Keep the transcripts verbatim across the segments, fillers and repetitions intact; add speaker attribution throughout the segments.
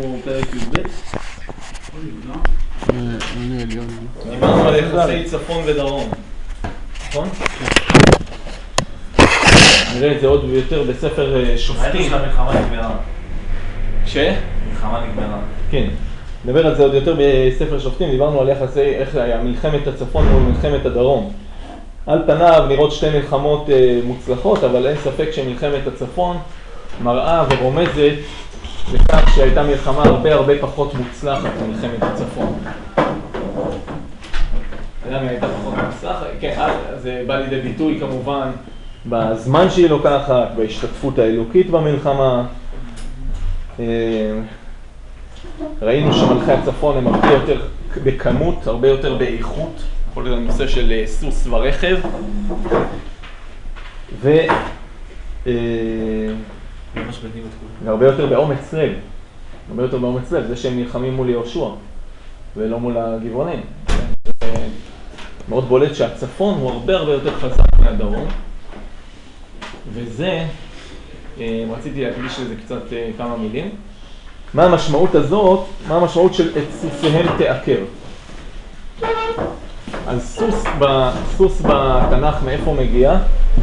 Speaker 1: פרק י"ב. דיברנו על יחסי צפון ודרום, נכון? נראה את זה עוד יותר בספר שופטים.
Speaker 2: ראינו שהמלחמה נגמרה.
Speaker 1: ש?
Speaker 2: מלחמה נגמרה.
Speaker 1: כן. נדבר על זה עוד יותר בספר שופטים, דיברנו על יחסי, איך היה מלחמת הצפון מול מלחמת הדרום. על פניו נראות שתי מלחמות מוצלחות, אבל אין ספק שמלחמת הצפון מראה ורומזת לכך שהייתה מלחמה הרבה הרבה פחות מוצלחת ממלחמת הצפון. למה הייתה פחות מוצלחת? כן, זה בא לידי ביטוי כמובן בזמן שהיא לוקחת, בהשתתפות האלוקית במלחמה. ראינו שמלכי הצפון הם הרבה יותר בכמות, הרבה יותר באיכות, כל הנושא של סוס ורכב. ו... הרבה יותר באומץ לב, הרבה יותר באומץ לב, זה שהם נלחמים מול יהושע ולא מול הגבעונים. מאוד בולט שהצפון הוא הרבה הרבה יותר חזק מהדרום, וזה, רציתי להקדיש לזה קצת כמה מילים. מה המשמעות הזאת? מה המשמעות של את סוסיהם תעקר? אז סוס, סוס בתנ"ך מאיפה מגיע?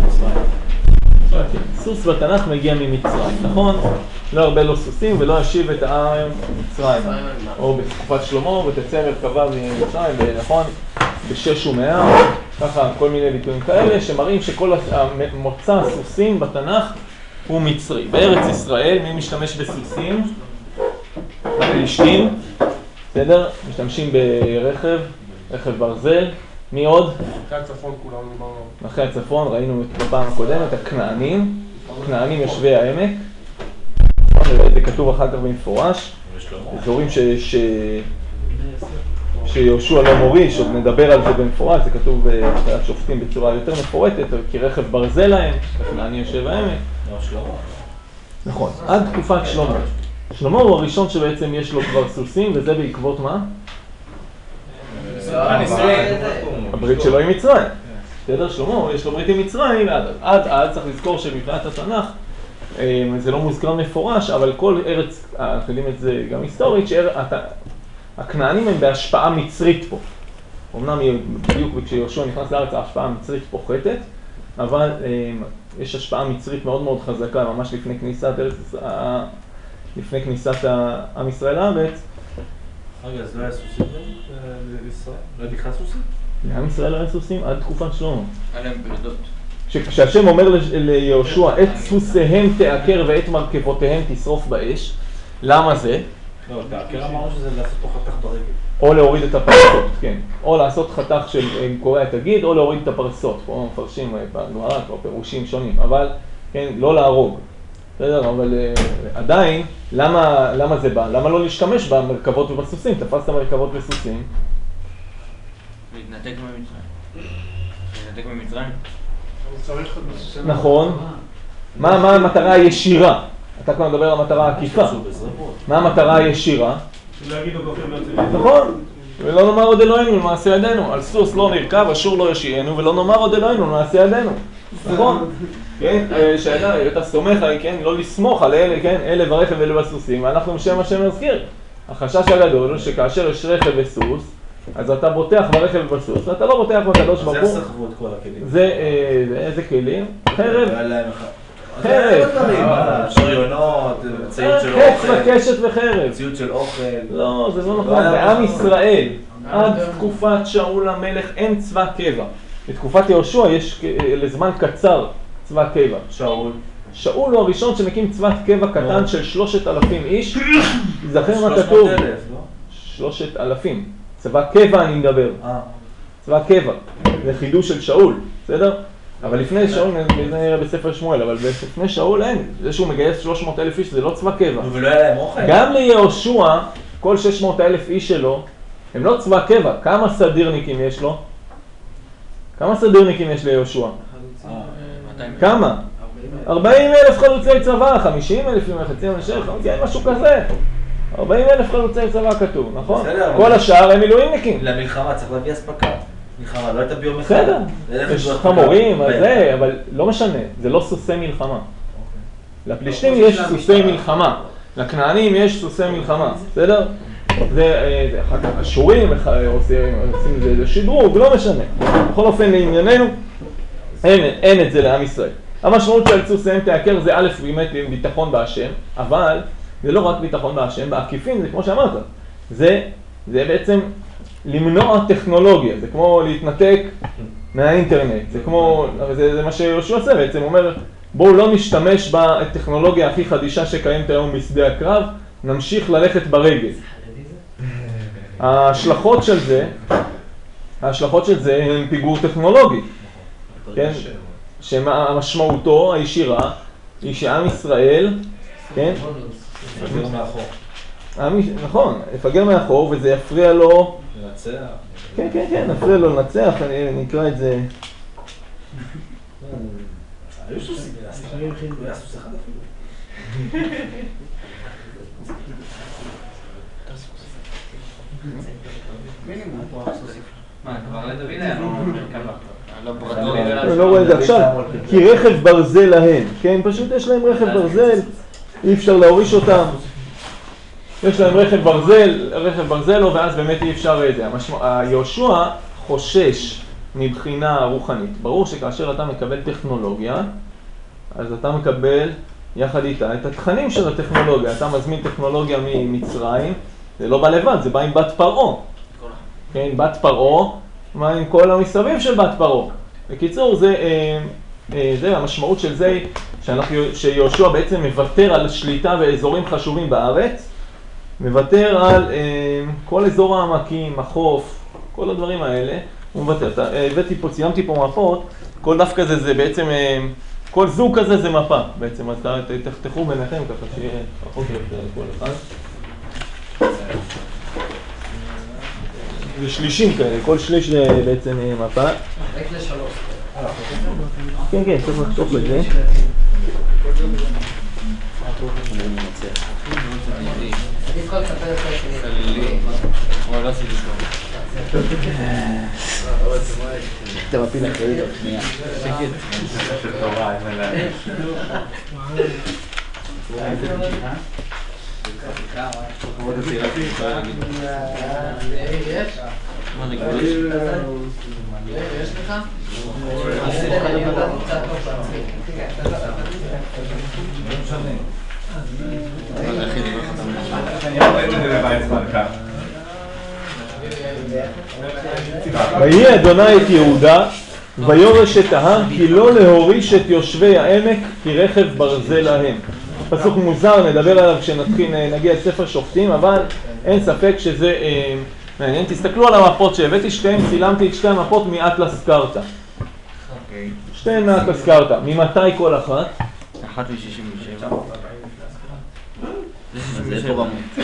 Speaker 1: סוס בתנ"ך מגיע ממצרים, נכון? לא הרבה לא סוסים ולא ישיב את העם מצרים. או בתקופת שלמה ותצא מרכבה ממצרים, נכון? בשש ומאה, ככה כל מיני ביטויים כאלה שמראים שכל מוצא הסוסים בתנ"ך הוא מצרי. בארץ ישראל מי משתמש בסוסים? הפלישתים, בסדר? משתמשים ברכב, רכב ברזל. מי עוד?
Speaker 3: אחרי הצפון כולם דיברנו.
Speaker 1: אחרי הצפון, ראינו בפעם הקודמת, הכנענים, הכנענים יושבי העמק. זה כתוב אחר כך במפורש. אזורים ש... ש... שיהושע לא מוריש, עוד נדבר על זה במפורש, זה כתוב בהתחלת שופטים בצורה יותר מפורטת, כי רכב ברזל להם, הכנעני יושב העמק. נכון, עד תקופת שלמה. שלמה הוא הראשון שבעצם יש לו כבר סוסים, וזה בעקבות מה? הברית שלו עם מצרים. בסדר, שלמה, יש לו ברית עם מצרים, עד אז צריך לזכור שמבחינת התנ"ך, זה לא מוזכר מפורש, אבל כל ארץ, אנחנו יודעים את זה גם היסטורית, שהכנענים הם בהשפעה מצרית פה. אמנם בדיוק כשיהושע נכנס לארץ ההשפעה המצרית פוחתת, אבל יש השפעה מצרית מאוד מאוד חזקה, ממש לפני כניסת ארץ, לפני כניסת עם ישראל לארץ.
Speaker 2: רגע, אז לא היה סוסים בישראל? לא היה בכלל סוסים?
Speaker 1: לעם ישראל לא היה סוסים עד תקופת שלמה.
Speaker 2: היה להם פרדות.
Speaker 1: כשהשם אומר ליהושע, את סוסיהם תעקר ואת מרכבותיהם תשרוף באש, למה זה?
Speaker 2: לא, תעקר אמרנו שזה לעשות פה חתך ברגל.
Speaker 1: או להוריד את הפרסות, כן. או לעשות חתך של קורא תגיד, או להוריד את הפרסות. פה מפרשים בגמרא, או פירושים שונים, אבל כן, לא להרוג. בסדר, אבל עדיין, למה, למה זה בא? למה לא להשתמש במרכבות ובסוסים? תפסת מרכבות וסוסים?
Speaker 2: להתנתק ממצרים. להתנתק ממצרים?
Speaker 1: נכון. מה, מה המטרה הישירה? אתה כבר מדבר על המטרה העקיפה. מה המטרה הישירה? נכון. ולא נאמר עוד אלוהינו למעשה ידינו. על סוס לא נרכב, אשור לא יושיענו, ולא נאמר עוד אלוהינו למעשה ידינו. נכון? כן, שאתה סומך, כן, לא לסמוך על אלה, כן, אלה ברכב ואלה בסוסים, ואנחנו בשם השם נזכיר. החשש הגדול הוא שכאשר יש רכב וסוס, אז אתה בוטח ברכב ובסוס, ואתה לא בוטח בקדוש ברוך הוא.
Speaker 2: זה סחבו את כל הכלים.
Speaker 1: זה, איזה כלים? חרב. חרב.
Speaker 2: שריונות, ציוד של
Speaker 1: חץ
Speaker 2: אוכל.
Speaker 1: וקשת וחרב.
Speaker 2: ציוד של אוכל.
Speaker 1: לא, זה לא נכון. בעם ישראל, עד תקופת שאול המלך אין צבא קבע. בתקופת יהושע יש לזמן קצר צבא קבע.
Speaker 2: שאול.
Speaker 1: שאול הוא הראשון שמקים צבא קבע קטן של שלושת אלפים איש. זכר מה כתוב?
Speaker 2: שלושת אלף, לא?
Speaker 1: שלושת אלפים. צבא קבע אני מדבר. צבא קבע. זה חידוש של שאול, בסדר? אבל לפני שאול, נראה בספר שמואל, אבל לפני שאול אין. זה שהוא מגייס שלוש מאות אלף איש זה לא צבא קבע.
Speaker 2: ולא היה להם אוכל?
Speaker 1: גם ליהושע, כל שש מאות אלף איש שלו, הם לא צבא קבע. כמה סדירניקים יש לו? כמה סדירניקים יש ליהושע? כמה? ארבעים אלף חלוצי צבא, חמישים אלף עם חצי המשך, משהו כזה. ארבעים אלף חלוצי צבא כתוב, נכון? כל השאר הם מילואימניקים.
Speaker 2: למלחמה צריך להביא אספקה. מלחמה לא הייתה ביום אחד.
Speaker 1: בסדר, יש חמורים, אבל לא משנה, זה לא סוסי מלחמה. לפלישתים יש סוסי מלחמה. לכנענים יש סוסי מלחמה, בסדר? זה אחר כך אשורים, עושים את זה לשדרוג, לא משנה. בכל אופן לענייננו, אין, אין את זה לעם ישראל. המשמעות של סוסיהם תעקר זה א' באמת ביטחון בהשם, אבל זה לא רק ביטחון בהשם, בעקיפין זה כמו שאמרת, זה, זה בעצם למנוע טכנולוגיה, זה כמו להתנתק מהאינטרנט, זה כמו, זה, זה מה שיהושע עושה בעצם, הוא אומר בואו לא נשתמש בטכנולוגיה הכי חדישה שקיימת היום בשדה הקרב, נמשיך ללכת ברגל. ההשלכות של זה, ההשלכות של זה הן פיגור טכנולוגי, כן? שמשמעותו הישירה היא שעם ישראל, כן?
Speaker 2: יפגר מאחור.
Speaker 1: נכון, יפגר מאחור וזה יפריע לו...
Speaker 2: לנצח.
Speaker 1: כן, כן, כן, יפריע לו לנצח, אני אקרא את זה...
Speaker 2: היו סוסים, היה סוס אחד אפילו.
Speaker 3: מה, כבר לדוד היה
Speaker 1: אני לא רואה את זה עכשיו, כי רכב ברזל להם, כן? פשוט יש להם רכב ברזל, אי אפשר להוריש אותם. יש להם רכב ברזל, רכב ברזל לו, ואז באמת אי אפשר את זה. יהושע חושש מבחינה רוחנית. ברור שכאשר אתה מקבל טכנולוגיה, אז אתה מקבל יחד איתה את התכנים של הטכנולוגיה. אתה מזמין טכנולוגיה ממצרים, זה לא בא לבד, זה בא עם בת פרעה. כן, בת פרעה, מה עם כל המסביב של בת פרעה. בקיצור, זה, זה המשמעות של זה שאנחנו, שיהושע בעצם מוותר על שליטה באזורים חשובים בארץ, מוותר על כל אזור העמקים, החוף, כל הדברים האלה, הוא מוותר. הבאתי פה, ציימתי פה מפות, כל דף כזה זה בעצם, כל זוג כזה זה מפה בעצם, אז תחתכו ביניכם ככה שיהיה פחות יותר לכל אחד. זה שלישים כאלה, כל שליש זה בעצם מפה.
Speaker 3: רק לשלוש.
Speaker 1: כן, כן, צריך לחתוך את זה.
Speaker 3: עדיף כל ספר את השני. או לא עשיתי טוב.
Speaker 4: אתה מפיל אחרי עוד שנייה.
Speaker 3: שקט. יש לך?
Speaker 1: ויהי אדוני את יהודה ויורש את ההר כי לא להוריש את יושבי העמק כי רכב ברזל להם. פסוק מוזר, נדבר עליו כשנתחיל, נגיע לספר שופטים, אבל אין ספק שזה אה, מעניין. תסתכלו על המפות שהבאתי, שתיהן, צילמתי את שתי המפות מאטלס קרתא. שתיהן מאטלס קרתא. ממתי כל אחת?
Speaker 4: אחת ו-שישים ושבע. זה פה במות.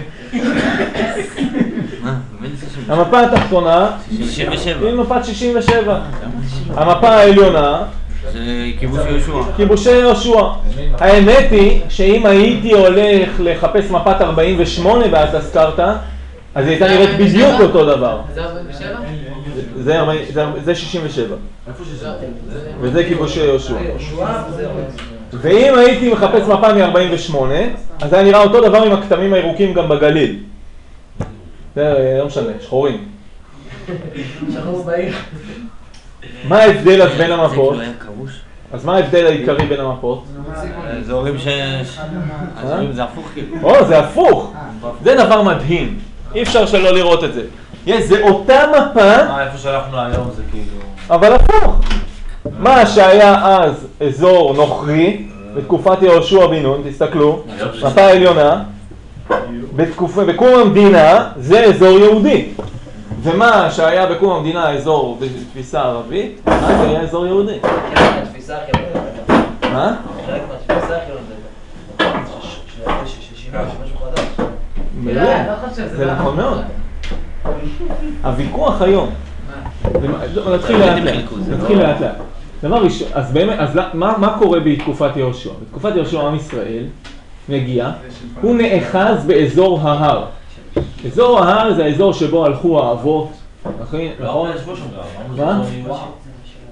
Speaker 1: המפה התחתונה
Speaker 4: שישים ושבע.
Speaker 1: היא מפת שישים ושבע. המפה העליונה
Speaker 4: זה כיבוש יהושע.
Speaker 1: כיבושי יהושע. האמת היא שאם הייתי הולך לחפש מפת ארבעים ושמונה באטלס קרתא, אז היא הייתה נראית בדיוק אותו דבר.
Speaker 3: זה ארבעים ושבע?
Speaker 1: זה, זה, זה שישים ושבע. וזה כיבושי יהושע. ואם הייתי מחפש מפה מ-ארבעים ושמונה, אז היה נראה אותו דבר עם הכתמים הירוקים גם בגליל. זה לא משנה, שחורים.
Speaker 3: שחור בעיר.
Speaker 1: מה ההבדל אז בין המפות?
Speaker 4: זה היה כבוש.
Speaker 1: אז מה ההבדל העיקרי בין המפות?
Speaker 4: אזורים ש... אזורים זה הפוך כאילו.
Speaker 1: או, זה הפוך. זה דבר מדהים. אי אפשר שלא לראות את זה. יש, זה אותה מפה,
Speaker 2: אה, איפה שהלכנו היום זה כאילו...
Speaker 1: אבל הפוך. מה שהיה אז אזור נוכרי, בתקופת יהושע בן נון, תסתכלו, מפה העליונה, בתקופה, בקום המדינה זה אזור יהודי. ומה שהיה בקום המדינה אזור בתפיסה ערבית, אז היה אזור יהודי.
Speaker 3: התפיסה החילונית.
Speaker 1: מה?
Speaker 3: חלק מהתפיסה החילונית. שישיבה, משהו חדש.
Speaker 1: מעולה. זה נכון מאוד. הוויכוח היום, נתחיל לאט לאט, נתחיל לאט לאט. דבר ראשון, אז באמת, אז מה קורה בתקופת יהושע? בתקופת יהושע עם ישראל מגיע, הוא נאחז באזור ההר. אזור ההר זה האזור שבו הלכו האבות, נכון?
Speaker 2: לא, יש בו שם גם.
Speaker 1: מה?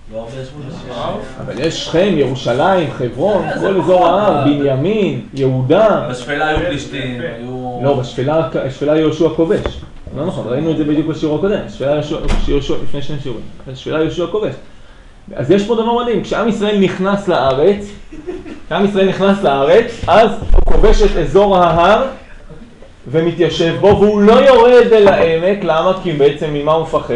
Speaker 1: אבל יש שכם, ירושלים, חברון, כל אזור ההר, בנימין, יהודה.
Speaker 2: בשפלה היו פלישתים, היו...
Speaker 1: לא, בשפלה יהושע כובש. לא נכון, ראינו את זה בדיוק בשיעור הקודם. בשפלה יהושע, לפני שני שיעורים. בשפלה יהושע כובש. אז יש פה דבר מדהים, כשעם ישראל נכנס לארץ, כשעם ישראל נכנס לארץ, אז הוא כובש את אזור ההר ומתיישב בו, והוא לא יורד אל העמק. למה? כי בעצם ממה הוא מפחד?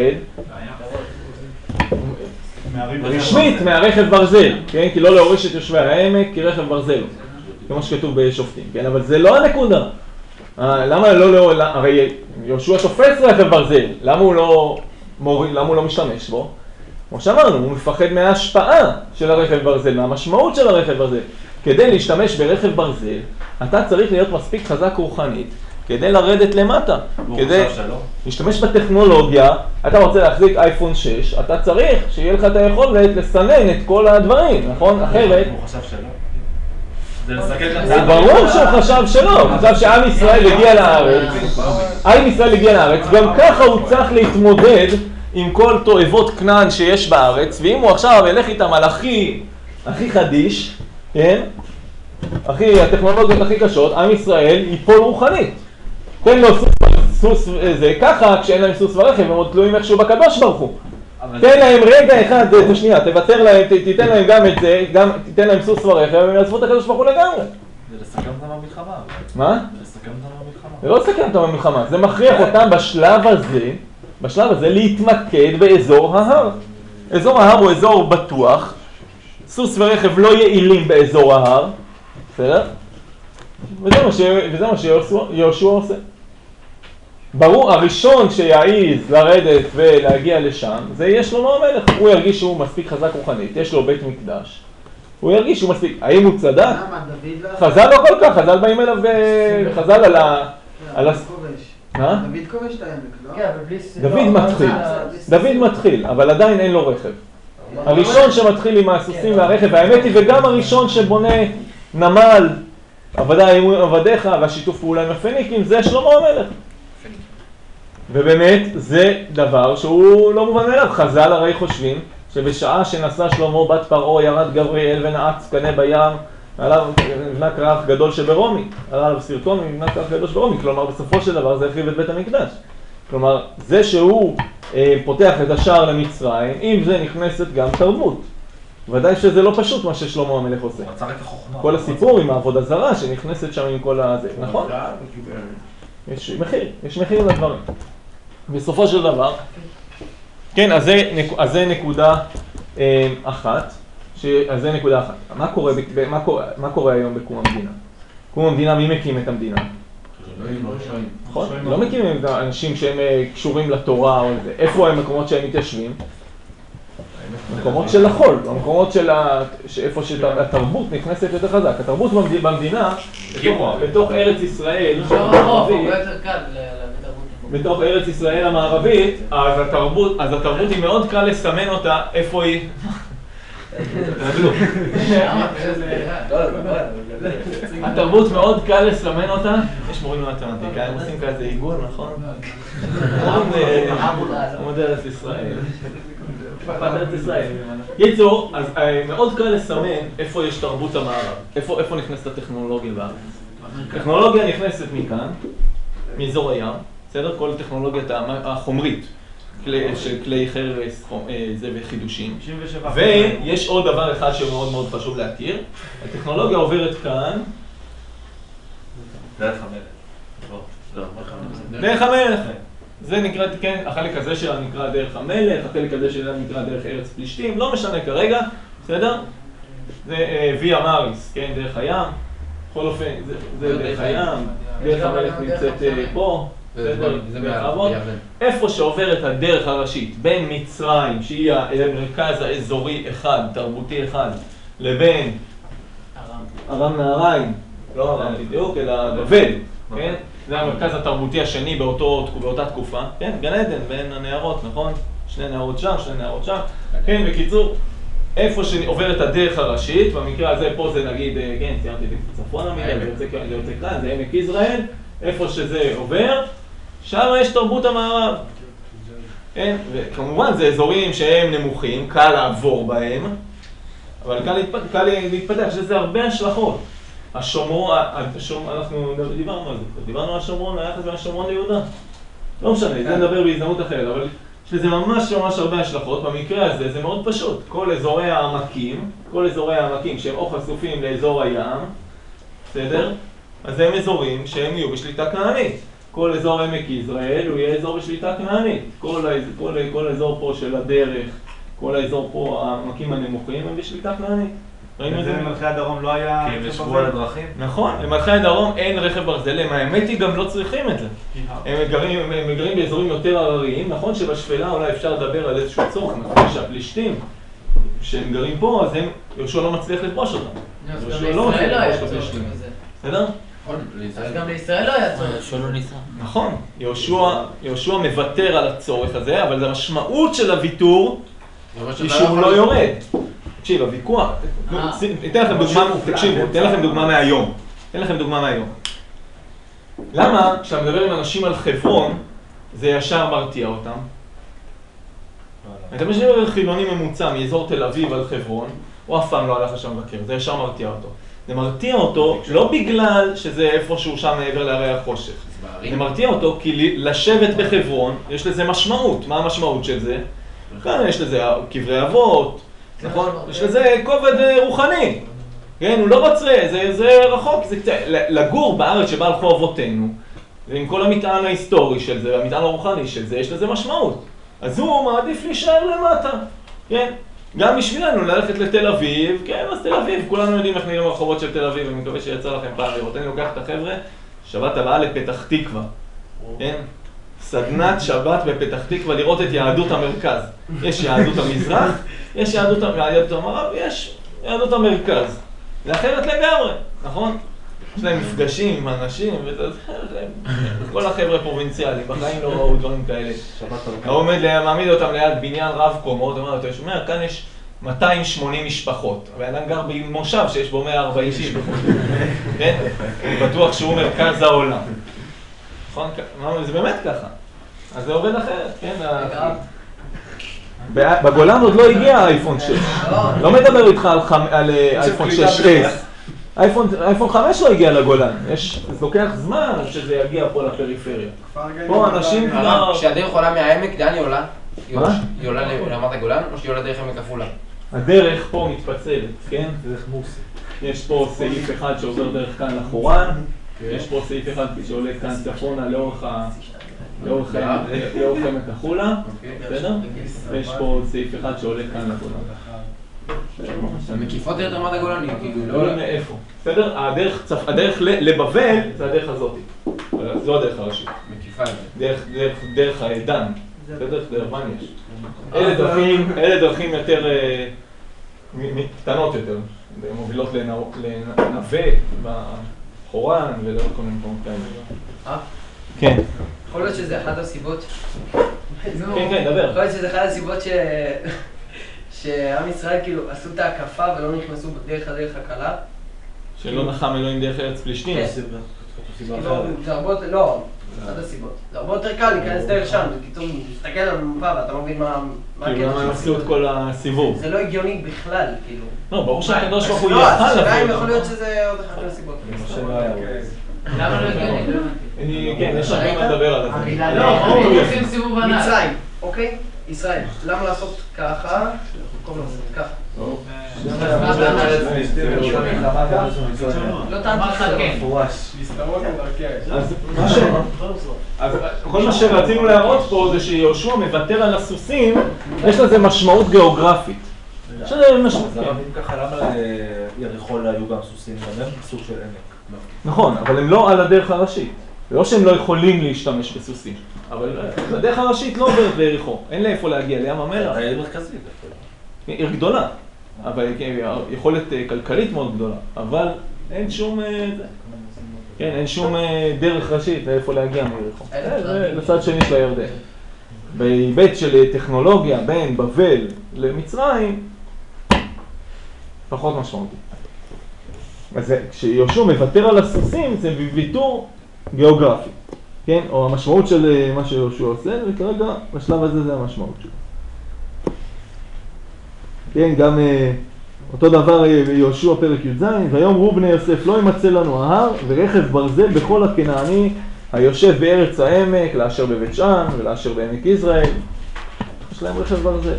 Speaker 1: רשמית, מהרכב ברזל, כן? כי לא להוריש את יושבי העמק, כי רכב ברזל, כמו שכתוב בשופטים, כן? אבל זה לא הנקודה. למה לא, לא, הרי יהושע תופס רכב ברזל, למה הוא לא מוריד, למה הוא לא משתמש בו? כמו שאמרנו, הוא מפחד מההשפעה של הרכב ברזל, מהמשמעות של הרכב ברזל. כדי להשתמש ברכב ברזל, אתה צריך להיות מספיק חזק רוחנית, כדי לרדת למטה, כדי להשתמש בטכנולוגיה. אתה רוצה להחזיק אייפון שש, אתה צריך שיהיה לך את היכולת לסנן את כל הדברים, נכון? אחרת...
Speaker 2: הוא חשב שלא. זה לסקל את
Speaker 1: זה ברור שהוא חשב שלא, הוא חשב שעם ישראל הגיע לארץ, עם ישראל הגיע לארץ, גם ככה הוא צריך להתמודד עם כל תועבות כנען שיש בארץ, ואם הוא עכשיו ילך איתם על הכי, הכי חדיש, כן? הכי, הטכנולוגיות הכי קשות, עם ישראל ייפול רוחנית. תן לו סוס, סוס זה ככה, כשאין להם סוס ורכב, הם עוד תלויים איכשהו בקדוש ברוך הוא. תן להם רגע אחד, זה שנייה, תוותר להם, תיתן להם גם את זה, גם תיתן להם סוס ורכב, והם יעזבו את הקדוש ברוך הוא לגמרי.
Speaker 2: זה לסכם אותם במלחמה.
Speaker 1: מה?
Speaker 2: זה לסכם אותם במלחמה.
Speaker 1: זה לא לסכם אותם במלחמה, זה מכריח אותם בשלב הזה, בשלב הזה להתמקד באזור ההר. אזור ההר הוא אזור בטוח, סוס ורכב לא יעילים באזור ההר, בסדר? וזה מה, ש... וזה מה שיהושע עושה. ברור, הראשון שיעיז לרדת ולהגיע לשם, זה יהיה שלמה המלך. הוא ירגיש שהוא מספיק חזק רוחנית, יש לו בית מקדש. הוא ירגיש שהוא מספיק. האם הוא צדק? חז"ל לא כל כך, חז"ל באים אליו וחז"ל על ה... על ה... מה?
Speaker 5: דוד כובש את העמק, לא?
Speaker 1: דוד מתחיל, דוד מתחיל, אבל עדיין אין לו רכב. הראשון שמתחיל עם הסוסים והרכב, והאמת היא, וגם הראשון שבונה נמל, עבדיך והשיתוף פעולה עם הפניקים, זה שלמה המלך. ובאמת זה דבר שהוא לא מובן מאליו. חז"ל הרי חושבים שבשעה שנשא שלמה בת פרעה ירד גבריאל ונעץ קנה בים, עליו נבנה כרך גדול שברומי, עלה עליו סרטון ונבנה כרך גדול שברומי, כלומר בסופו של דבר זה החריב את בית המקדש. כלומר זה שהוא אה, פותח את השער למצרים, עם זה נכנסת גם תרבות. ודאי שזה לא פשוט מה ששלמה המלך עושה. כל הסיפור עם העבודה זרה שנכנסת שם עם כל הזה, נכון? יש מחיר, יש מחיר לדברים. בסופו של דבר, כן, אז זה, אז זה נקודה אה, אחת, ש... אז זה נקודה אחת. מה קורה, ב... מה, קורה, מה קורה היום בקום המדינה? קום המדינה, מי מקים את המדינה? נכון? לא מקימים אנשים שהם קשורים לתורה או זה. איפה הם מקומות שהם מתיישבים? מקומות של החול, המקומות של ה... איפה שהתרבות נכנסת יותר חזק. התרבות במדינה, בתוך ארץ ישראל, בתוך ארץ ישראל המערבית, אז התרבות, אז התרבות היא מאוד קל לסמן אותה איפה היא. התרבות מאוד קל לסמן אותה. יש מורים למתמטיקה, הם עושים כזה עיגול, נכון? עמוד ארץ ישראל. פת ארץ ישראל. ייצור, אז מאוד קל לסמן איפה יש תרבות המערב, איפה נכנסת הטכנולוגיה בארץ. טכנולוגיה נכנסת מכאן, מאזור הים, בסדר? כל טכנולוגיית החומרית. של כלי חרס, זה וחידושים. ויש עוד דבר אחד שמאוד מאוד חשוב להכיר. הטכנולוגיה עוברת כאן.
Speaker 2: דרך המלך.
Speaker 1: דרך המלך. זה נקרא, כן, החלק הזה שלה נקרא דרך המלך, החלק הזה שלה נקרא דרך ארץ פלישתים, לא משנה כרגע, בסדר? זה ויה מאריס, כן, דרך הים. בכל אופן, זה דרך הים, דרך המלך נמצאת פה. איפה שעוברת הדרך הראשית בין מצרים, שהיא המרכז האזורי אחד, תרבותי אחד, לבין ארם נהריים, לא ארם בדיוק, אלא בבל, כן? זה המרכז התרבותי השני באותה תקופה, כן? גן עדן בין הנהרות, נכון? שני נהרות שם, שני נהרות שם, כן? בקיצור, איפה שעוברת הדרך הראשית, במקרה הזה פה זה נגיד, כן, ציירתי את זה צפון המידה, זה יוצא כאן, זה עמק יזרעאל, איפה שזה עובר, שם יש תרבות המערב. כן? וכמובן זה אזורים שהם נמוכים, קל לעבור בהם, אבל קל, להתפ... קל להתפתח, שזה הרבה השלכות. השומרון, השומר... אנחנו דיברנו על זה, דיברנו על השומרון, היחס בין השומרון ליהודה. לא משנה, זה נדבר בהזדמנות אחרת, אבל יש לזה ממש ממש הרבה השלכות. במקרה הזה זה מאוד פשוט. כל אזורי העמקים, כל אזורי העמקים שהם או חשופים לאזור הים, בסדר? אז הם אזורים שהם יהיו בשליטה כנענית. כל אזור עמק יזרעאל הוא יהיה אזור בשליטה כנענית. כל, כל, כל אזור פה של הדרך, כל האזור פה, העמקים הנמוכים הם בשליטה כנענית.
Speaker 2: וזה למלכי הדרום לא היה...
Speaker 6: כי הם ישבו על הדרכים?
Speaker 1: נכון, למלכי הדרום אין רכב ברזל, הם האמת היא גם לא צריכים את זה. הם גרים, הם גרים באזורים יותר הרריים, נכון שבשפלה אולי אפשר לדבר על איזשהו צורך, נכון שהפלישטים שהם גרים פה, אז הם, יהושע לא מצליח לפרוש אותם.
Speaker 3: יהושע לא מצליח לפרוש את הפלישתים.
Speaker 1: בסדר?
Speaker 3: אז גם לישראל לא היה צורך.
Speaker 4: יהושע לא ניסה.
Speaker 1: נכון, יהושע מוותר על הצורך הזה, אבל המשמעות של הוויתור היא שהוא לא יורד. תקשיב, הוויכוח, אתן לכם דוגמה, תקשיבו, אתן לכם דוגמה מהיום. אתן לכם דוגמה מהיום. למה כשאתה מדבר עם אנשים על חברון, זה ישר מרתיע אותם? אתה משאיר חילוני ממוצע מאזור תל אביב על חברון, הוא אף פעם לא הלך לשם לבקר, זה ישר מרתיע אותו. זה מרתיע אותו לא בגלל שזה איפשהו שם מעבר להרי החושך. זה מרתיע אותו כי לשבת בחברון יש לזה משמעות. מה המשמעות של זה? כאן יש לזה קברי אבות, נכון? יש לזה כובד רוחני. כן, הוא לא רוצה, זה, זה רחוק, זה קצת, לגור בארץ שבה הלכו אבותינו, ועם כל המטען ההיסטורי של זה, והמטען הרוחני של זה, יש לזה משמעות. אז הוא מעדיף להישאר למטה, כן? גם בשבילנו ללכת לתל אביב, כן, אז תל אביב, כולנו יודעים איך נראים הרחובות של תל אביב, אני מקווה שיצא לכם פעם לראות. אני לוקח את החבר'ה, שבת הבאה לפתח תקווה, כן? סדנת שבת בפתח תקווה לראות את יהדות המרכז. יש יהדות המזרח, יש יהדות, יהדות המערב, יש יהדות המרכז. זה אחרת לגמרי, נכון? יש להם מפגשים עם אנשים, וכל החבר'ה פרובינציאליים, בחיים לא ראו דברים כאלה. הוא עומד, מעמיד אותם ליד בניין רב קומות, הוא אומר, אתה שומע, כאן יש מאתיים ושמונים משפחות, אבל אני גר במושב שיש בו מאה וארבעים משפחות. כן? בטוח שהוא מרכז העולם. נכון? זה באמת ככה. אז זה עובד אחרת, כן? בגולן עוד לא הגיע האייפון שש. לא מדבר איתך על אייפון שש אס. אייפון חמש לא הגיע לגולן. זה לוקח זמן שזה יגיע פה לפריפריה. פה אנשים כבר...
Speaker 3: כשהדרך עולה מהעמק, דני עולה? מה? היא עולה לרמת הגולן או שהיא עולה דרך עמק עפולה?
Speaker 1: הדרך פה מתפצלת, כן? דרך מוסי. יש פה סעיף אחד שעובר דרך כאן לחורן. יש פה סעיף אחד שעולה כאן צפונה לאורך ה... לאורך עמק החולה, בסדר? ויש פה סעיף אחד שעולה כאן לגולן.
Speaker 3: מקיפות את רמת הגולן, כאילו
Speaker 1: לא יודע מאיפה. בסדר? הדרך לבבל זה הדרך הזאת. זו הדרך הראשית.
Speaker 3: מקיפה את
Speaker 1: זה. דרך העידן. זה דרך דרבן יש. אלה דרכים יותר קטנות יותר. מובילות לנווה בחורן ולא כל מיני מקומות כאלה.
Speaker 3: אה?
Speaker 1: כן.
Speaker 3: יכול להיות שזה אחת הסיבות...
Speaker 1: כן, כן, דבר.
Speaker 3: יכול להיות שזה אחת הסיבות ש... שעם ישראל כאילו עשו את ההקפה ולא נכנסו בדרך הדרך הקלה.
Speaker 1: שלא נחם אלוהים דרך ארץ פלישתים.
Speaker 3: כן. זה הרבה יותר... לא, זה אחת הסיבות. זה הרבה יותר קל להיכנס דרך שם, ופתאום תסתכל על המפה ואתה לא מבין מה...
Speaker 1: כאילו, למה הם עשו את כל הסיבוב?
Speaker 3: זה לא הגיוני בכלל, כאילו.
Speaker 1: לא, ברור שהקדוש ברוך הוא
Speaker 3: יכל
Speaker 1: לבוא.
Speaker 3: השאלה אם יכול להיות שזה עוד אחת הסיבות. למה לא הגיוני?
Speaker 1: כן, יש הרבה מה לדבר על זה.
Speaker 3: לא, הוא עושים סיבוב ענק. מצרים, אוקיי? ישראל. למה לעשות ככה? ככה. לא טענתי כן.
Speaker 1: אז כל מה שרצינו להראות פה זה שיהושע מוותר על הסוסים, יש לזה משמעות גיאוגרפית.
Speaker 6: אם ככה, למה ליריחו היו גם סוסים? גם הם סוג של עמק.
Speaker 1: נכון, אבל הם לא על הדרך הראשית. לא שהם לא יכולים להשתמש בסוסים, אבל הדרך הראשית לא עוברת ביריחו, אין לה איפה להגיע, לים המלח.
Speaker 6: זה עיר מרכזית.
Speaker 1: עיר גדולה, אבל יכולת כלכלית מאוד גדולה, אבל אין שום, כן, אין שום דרך ראשית לאיפה להגיע מיריחו. זה לצד שני של הירדן. בהיבט של טכנולוגיה בין בבל למצרים, פחות משמעותי. אז כשיהושע מוותר על הסוסים, זה ויתור גיאוגרפי. כן, או המשמעות של מה שיהושע עושה, וכרגע בשלב הזה זה המשמעות שלו. כן, גם אותו דבר יהושע פרק י"ז, ויאמרו בני יוסף לא ימצא לנו ההר ורכב ברזל בכל הכנעני היושב בארץ העמק, לאשר בבית שאן ולאשר בעמק יזרעאל. יש להם רכב ברזל.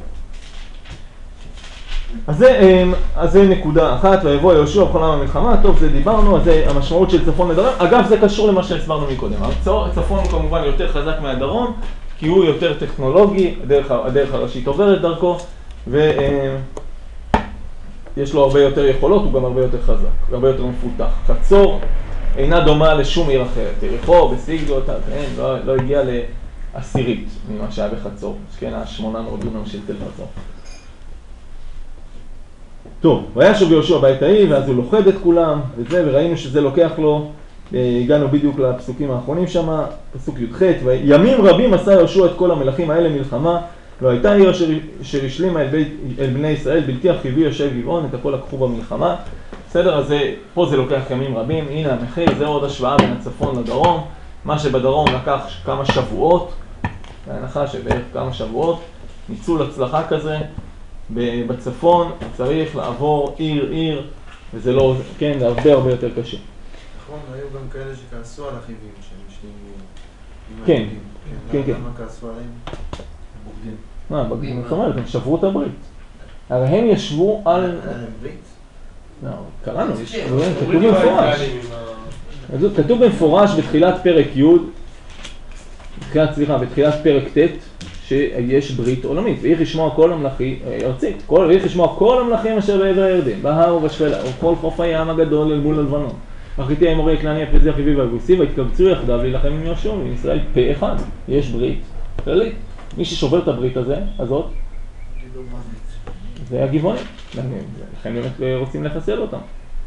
Speaker 1: אז זה, אז זה נקודה אחת, ויבוא יהושע בכל עם המלחמה, טוב זה דיברנו, אז זה המשמעות של צפון לדרום. אגב זה קשור למה שהסברנו מקודם, הצפון הוא כמובן יותר חזק מהדרום, כי הוא יותר טכנולוגי, הדרך, הדרך הראשית עוברת דרכו, ויש לו הרבה יותר יכולות, הוא גם הרבה יותר חזק, הרבה יותר מפותח. חצור אינה דומה לשום עיר אחרת, יריחו, בסיגלו, כן, לא, לא הגיע לעשירית ממה שהיה בחצור, כן, השמונה מאות דונם של תל חצור. טוב, וישוב יהושע בעת ההיא, ואז הוא לוכד את כולם, וזה, וראינו שזה לוקח לו, הגענו בדיוק לפסוקים האחרונים שם, פסוק י"ח, וימים רבים עשה יהושע את כל המלכים האלה מלחמה, לא הייתה עיר אשר השלימה אל, בית, אל בני ישראל, בלתי החיבי יושב גבעון, את הכל לקחו במלחמה. בסדר, אז זה, פה זה לוקח ימים רבים, הנה המחיר, זה עוד השוואה בין הצפון לדרום, מה שבדרום לקח כמה שבועות, בהנחה שבערך כמה שבועות, ניצול הצלחה כזה, בצפון צריך לעבור עיר עיר, וזה לא, כן, זה הרבה הרבה יותר קשה.
Speaker 5: נכון, היו גם כאלה שכעסו על החיבים, שהם השלימו עם
Speaker 1: כן,
Speaker 5: היהודים.
Speaker 1: כן, כן.
Speaker 5: למה כעסו עליהם? בוגדים.
Speaker 1: מה, בוגדים, זאת אומרת, הם שברו את הברית. הרי הם ישבו על...
Speaker 5: היה להם ברית?
Speaker 1: לא, קראנו, כתוב במפורש. כתוב במפורש בתחילת פרק י', בתחילת, סליחה, בתחילת פרק ט', שיש ברית עולמית, ואיך ישמוע כל המלאכי, ארצית, ואיך ישמוע כל המלאכים אשר בעבר הירדן, בהר ובשפלה, וכל חוף הים הגדול אל מול הלבנון. אחריתי האמורי הכנעני הפריזי החיבי והיבוסי, והתקבצו יחדיו להילחם עם יהושע ועם ישראל פה אחד. יש ברית כללית. מי ששובר את הברית הזה, הזאת, זה הגבעונים. לכן באמת רוצים לחסל אותם.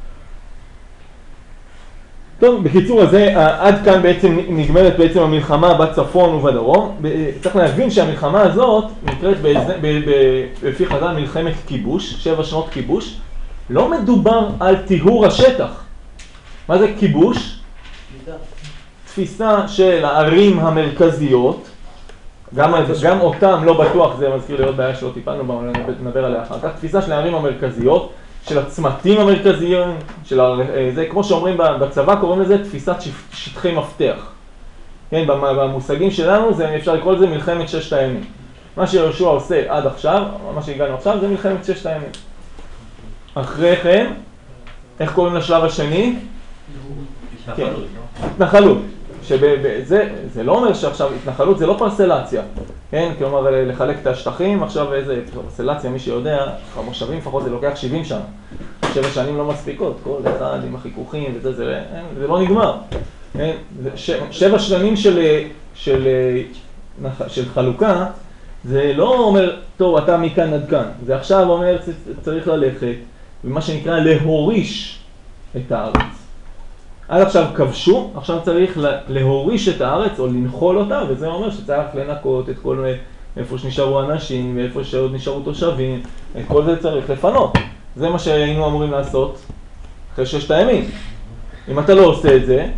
Speaker 1: טוב, בקיצור הזה, עד כאן בעצם נגמרת בעצם המלחמה בצפון ובדרום. צריך להבין שהמלחמה הזאת נקראת בפי חז"ל מלחמת כיבוש, שבע שנות כיבוש. לא מדובר על טיהור השטח. מה זה כיבוש? תפיסה של הערים המרכזיות, גם, גם אותם לא בטוח, זה מזכיר להיות בעיה שלא טיפלנו בה, נדבר עליה אחר כך. תפיסה של הערים המרכזיות, של הצמתים המרכזיים, של הר... זה כמו שאומרים בצבא, קוראים לזה תפיסת שטחי מפתח. כן, במושגים שלנו זה, אפשר לקרוא לזה מלחמת ששת הימים. מה שיהושע עושה עד עכשיו, מה שהגענו עכשיו, זה מלחמת ששת הימים. אחרי כן, איך קוראים לשלב השני? התנחלות. התנחלות. שזה, זה לא אומר שעכשיו התנחלות זה לא פרסלציה. כן, כלומר לחלק את השטחים, עכשיו איזה פרסלציה, מי שיודע, המושבים לפחות זה לוקח שבעים שנה. שבע שנים לא מספיקות, כל אחד עם החיכוכים וזה, זה, זה לא נגמר. כן, ש, שבע שנים של, של, של חלוקה, זה לא אומר, טוב, אתה מכאן עד כאן. זה עכשיו אומר, צריך ללכת, ומה שנקרא להוריש את הארץ. עד עכשיו כבשו, עכשיו צריך להוריש את הארץ או לנחול אותה, וזה אומר שצריך לנקות את כל איפה שנשארו אנשים ואיפה שעוד נשארו תושבים, את כל זה צריך לפנות. זה מה שהיינו אמורים לעשות אחרי ששת הימים. אם אתה לא עושה את זה,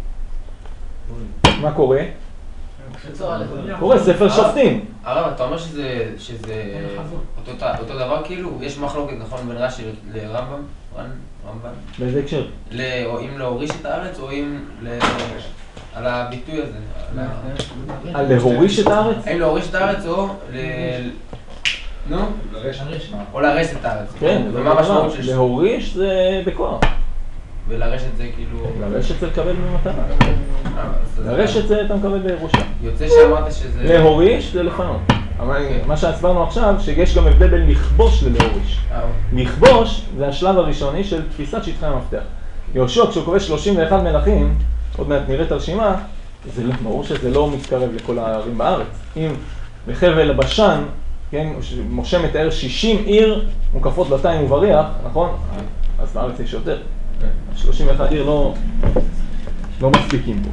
Speaker 1: מה קורה? קורה ספר שופטים.
Speaker 3: הרב, אתה אומר שזה אותו דבר כאילו? יש מחלוקת נכון בין רש"י לרמב"ם? רמב"ם?
Speaker 1: באיזה הקשר?
Speaker 3: או אם להוריש את הארץ או אם על הביטוי הזה.
Speaker 1: על להוריש את הארץ?
Speaker 3: האם להוריש את הארץ או ל... נו? או לרש את הארץ.
Speaker 1: כן,
Speaker 3: ומה המשמעות של זה?
Speaker 1: להוריש זה בכוח.
Speaker 3: ולרשת זה כאילו...
Speaker 1: לרשת זה לקבל במתנה. לרשת זה אתה מקבל בירושה.
Speaker 3: יוצא שאמרת שזה...
Speaker 1: להוריש זה לפנות. אבל מה שהסברנו עכשיו, שיש גם הבדל בין לכבוש ללהוריש. לכבוש זה השלב הראשוני של תפיסת שטחי המפתח. יהושע כשהוא כובש שלושים ואחד מלכים, עוד מעט נראה את הרשימה, זה ברור שזה לא מתקרב לכל הערים בארץ. אם בחבל הבשן, כן, משה מתאר שישים עיר מוקפות בתיים ובריח, נכון? אז בארץ יש יותר. שלושים ואחת עיר לא, לא מספיקים פה.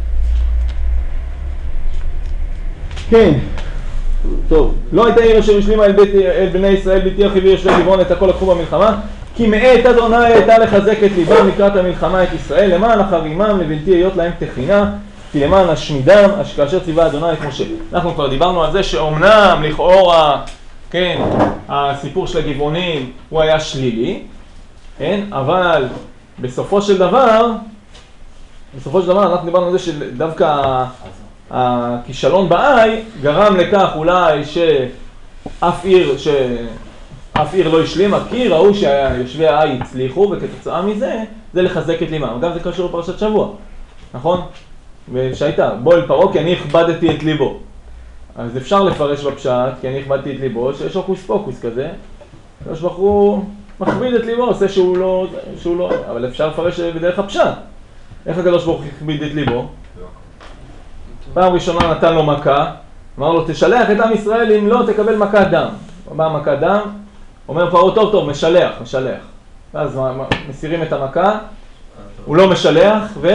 Speaker 1: כן, טוב. לא הייתה עיר אשר השלימה אל, בית, אל בני ישראל בלתי החיבי יושבי גבעון את הכל לקחו במלחמה, כי מאת אדוני הייתה לחזק את ליבם לקראת המלחמה את ישראל, למען אחרימם לבלתי היות להם תחינה, כי למען השמידם, כאשר ציווה אדוני את משה. אנחנו כבר דיברנו על זה שאומנם לכאורה, כן, הסיפור של הגבעונים הוא היה שלילי, כן, אבל בסופו של דבר, בסופו של דבר אנחנו דיברנו על זה שדווקא הכישלון בעי גרם לכך אולי שאף עיר, שאף עיר לא השלימה, כי ראו שיושבי העי הצליחו, וכתוצאה מזה זה לחזק את ליבם. אגב, זה קשור לפרשת שבוע, נכון? ושהייתה, בוא אל פרעה כי אני הכבדתי את ליבו. אז אפשר לפרש בפשט, כי אני הכבדתי את ליבו, שיש לו קוס פוקוס כזה, הקדוש ברוך הוא מכביד את ליבו, עושה שהוא לא, שהוא לא, אבל אפשר לפרש בדרך הפשט. איך הקדוש ברוך הוא הכביד את ליבו? פעם ראשונה נתן לו מכה, אמר לו תשלח את עם ישראל אם לא תקבל מכת דם. באה מכת דם, אומר פרעה טוב טוב, משלח, משלח. ואז מסירים את המכה, הוא לא משלח ו...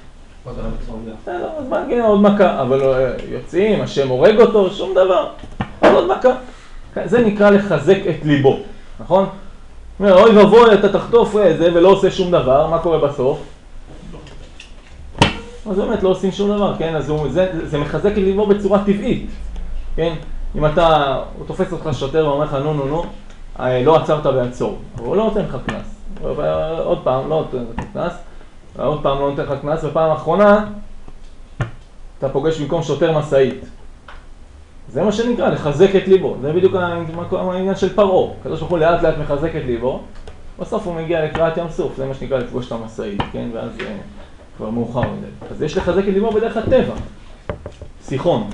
Speaker 1: אז מה, כן, עוד מכה, אבל יוצאים, השם הורג אותו, שום דבר, עוד מכה. זה נקרא לחזק את ליבו, נכון? אומר, אוי ובוי, אתה תחטוף זה ולא עושה שום דבר, מה קורה בסוף? אז באמת לא עושים שום דבר, כן? אז זה, זה מחזק את ליבו בצורה טבעית, כן? אם אתה, הוא תופס אותך שוטר ואומר לך, נו נו נו, לא עצרת בעצור, הוא לא נותן לך קנס, עוד פעם לא נותן לך קנס, עוד פעם לא נותן לך קנס, ופעם האחרונה אתה פוגש במקום שוטר מסעית. זה מה שנקרא, לחזק את ליבו. זה בדיוק העניין של פרעה. הקדוש ברוך הוא לאט לאט מחזק את ליבו, בסוף הוא מגיע לקראת ים סוף, זה מה שנקרא לפגוש את המסעית, כן? ואז אה, כבר מאוחר מדי. אז יש לחזק את ליבו בדרך הטבע. סיחון.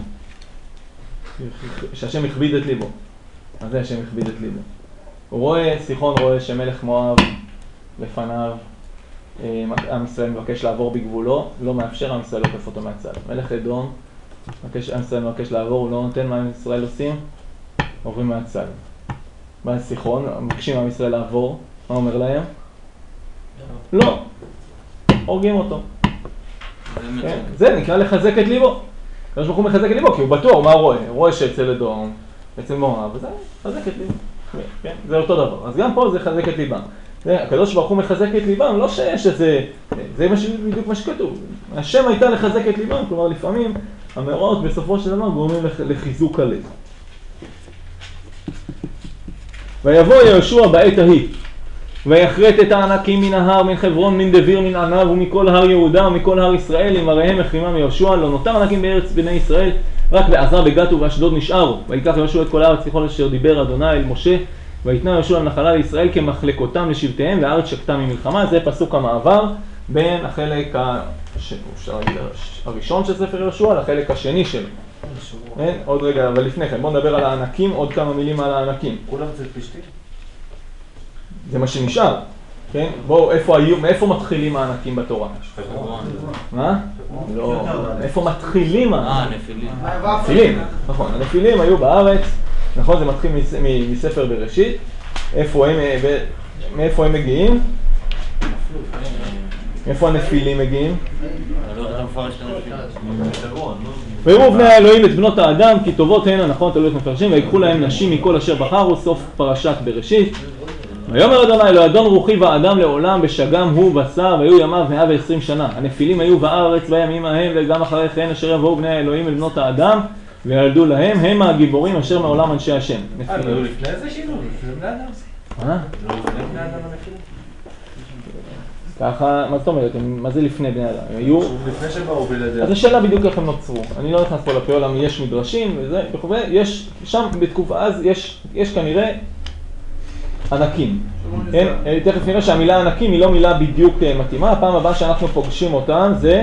Speaker 1: שהשם הכביד את ליבו. מה זה השם הכביד את ליבו? הוא רואה, סיחון רואה שמלך מואב לפניו, עם ישראל מבקש לעבור בגבולו, לא מאפשר, עם ישראל לוקף אותו מהצד. מלך אדום, עם ישראל מבקש לעבור, הוא לא נותן, מה עם ישראל עושים? עוברים מהצד. בא סיחון, מבקשים עם ישראל לעבור, מה אומר להם? לא, הורגים אותו. זה נקרא לחזק את ליבו. הקדוש ברוך הוא מחזק את ליבו, כי הוא בטוח, מה הוא רואה? הוא רואה שאצל אדום, אצל מואב, וזה מחזק את ליבו. זה אותו דבר. אז גם פה זה חזק את ליבם. הקדוש ברוך הוא מחזק את ליבם, לא שיש איזה, זה בדיוק מה שכתוב. השם הייתה לחזק את ליבם, כלומר לפעמים המאורעות בסופו של דבר גורמים לחיזוק הלב. ויבוא יהושע בעת ההיא, ויחרט את הענקים מן ההר, מן חברון, מן דביר, מן ענב, ומכל הר יהודה ומכל הר ישראל, עם עריהם החרימם יהושע, לא נותר ענקים בארץ בני ישראל, רק בעזה, בגת ובאשדוד נשארו. ויקח יהושע את כל הארץ ככל אשר דיבר אדוני אל משה, ויתנה יהושע נחלה לישראל כמחלקותם לשבטיהם, והארץ שקטה ממלחמה. זה פסוק המעבר בין החלק הראשון של ספר יהושע לחלק השני שלו. עוד רגע, אבל לפני כן, בואו נדבר על הענקים, עוד כמה מילים על הענקים.
Speaker 6: כולם זה פשטי?
Speaker 1: זה מה שנשאר, כן? בואו, איפה היו, מאיפה מתחילים הענקים בתורה? מה? לא, איפה מתחילים הענקים?
Speaker 4: אה, נפילים.
Speaker 1: נפילים, נכון, הנפילים היו בארץ, נכון, זה מתחיל מספר בראשית, איפה הם, מאיפה הם מגיעים? איפה הנפילים מגיעים? ויראו בני האלוהים את בנות האדם, כי טובות הן, נכון, תלוי איך מפרשים, ויקחו להם נשים מכל אשר בחרו, סוף פרשת בראשית. ויאמר אדוני לא אדון רוחי ואדם לעולם, בשגם הוא בשר, והיו ימיו מאה ועשרים שנה. הנפילים היו בארץ בימים ההם, וגם אחרי כן אשר יבואו בני האלוהים אל בנות האדם, וילדו להם, הם הגיבורים אשר מעולם אנשי השם.
Speaker 6: אה, לא לפני זה שינו? לפני בני אדם?
Speaker 1: מה?
Speaker 6: לא לפני בני אדם הנפילים?
Speaker 1: ככה, מה זאת אומרת? מה זה לפני בני אדם? היו...
Speaker 6: לפני שבאו בלעדיהם.
Speaker 1: אז השאלה בדיוק איך הם נוצרו. אני לא נכנס פה לפעולם, יש מדרשים וזה, וכו', יש, שם בתקופה אז יש, יש כנראה ענקים. כן? תכף נראה שהמילה ענקים היא לא מילה בדיוק מתאימה. הפעם הבאה שאנחנו פוגשים אותם זה...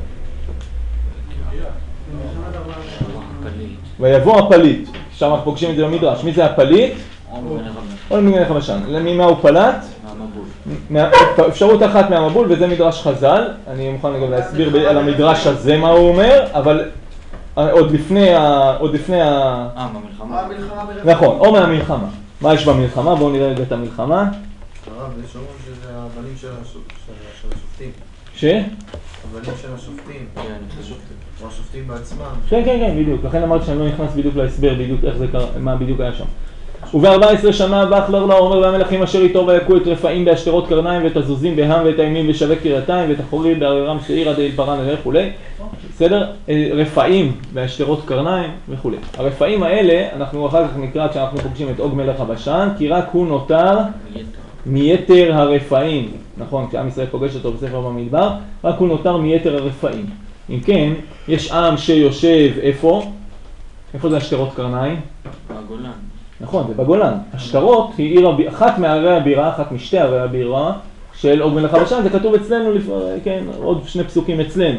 Speaker 1: ויבוא הפליט. שם אנחנו פוגשים את זה במדרש. מי זה הפליט? או מגן חמשן. ממה הוא פלט? אפשרות אחת מהמבול, וזה מדרש חז"ל. אני מוכן גם להסביר על המדרש הזה מה הוא אומר, אבל עוד לפני ה... עוד לפני ה...
Speaker 4: אה, במלחמה.
Speaker 1: נכון, או מהמלחמה. מה יש במלחמה? בואו נראה רגע את המלחמה.
Speaker 5: הרב, יש אומרים שזה הבנים של השופטים.
Speaker 1: ש?
Speaker 5: הבנים של השופטים. או השופטים בעצמם.
Speaker 1: כן, כן, כן, בדיוק. לכן אמרתי שאני לא נכנס בדיוק להסבר, בדיוק איך זה קרה, מה בדיוק היה שם. וב-ארבע עשרה שנה ואחלר לה אומר והמלכים אשר איתו ויקו את רפאים באשתרות קרניים ואת הזוזים בהם ואת הימים בשווה קרייתיים ואת החורים בעררם שעיר עד אל פרן וכו'. בסדר? רפאים והשתרות קרניים וכו'. הרפאים האלה, אנחנו אחר כך נקרא כשאנחנו פוגשים את אוג מלך הבשן, כי רק הוא נותר מיתר הרפאים. נכון, כשעם ישראל פוגש אותו בספר במדבר, רק הוא נותר מיתר הרפאים. אם כן, יש עם שיושב איפה? איפה זה השתרות קרניים?
Speaker 4: בגולן.
Speaker 1: נכון, זה בגולן. השתרות היא עיר, אחת מערי הבירה, אחת משתי ערי הבירה של אוג מלך הבשן, זה כתוב אצלנו, כן, עוד שני פסוקים אצלנו.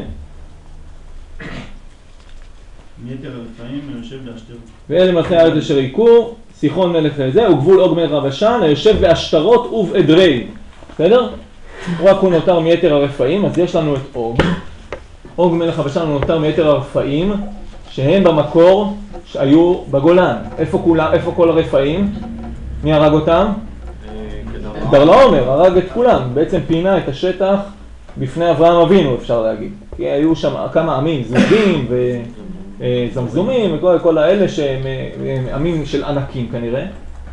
Speaker 7: מיתר הרפאים היושב באשתרות.
Speaker 1: ואלה מלכי הארץ אשר היכו, סיחון מלך זה, וגבול אוג מלך הבשן, היושב באשתרות ובאדרי. בסדר? רק הוא נותר מיתר הרפאים, אז יש לנו את אוג. אוג מלך הבשן הוא נותר מיתר הרפאים, שהם במקור שהיו בגולן. איפה, כולה, איפה כל הרפאים? מי הרג אותם? כדרלעומר, הרג את כולם. בעצם פינה את השטח בפני אברהם אבינו, אפשר להגיד. כי היו שם כמה עמים, זוגים וזמזומים וכל כל האלה שהם עמים של ענקים כנראה.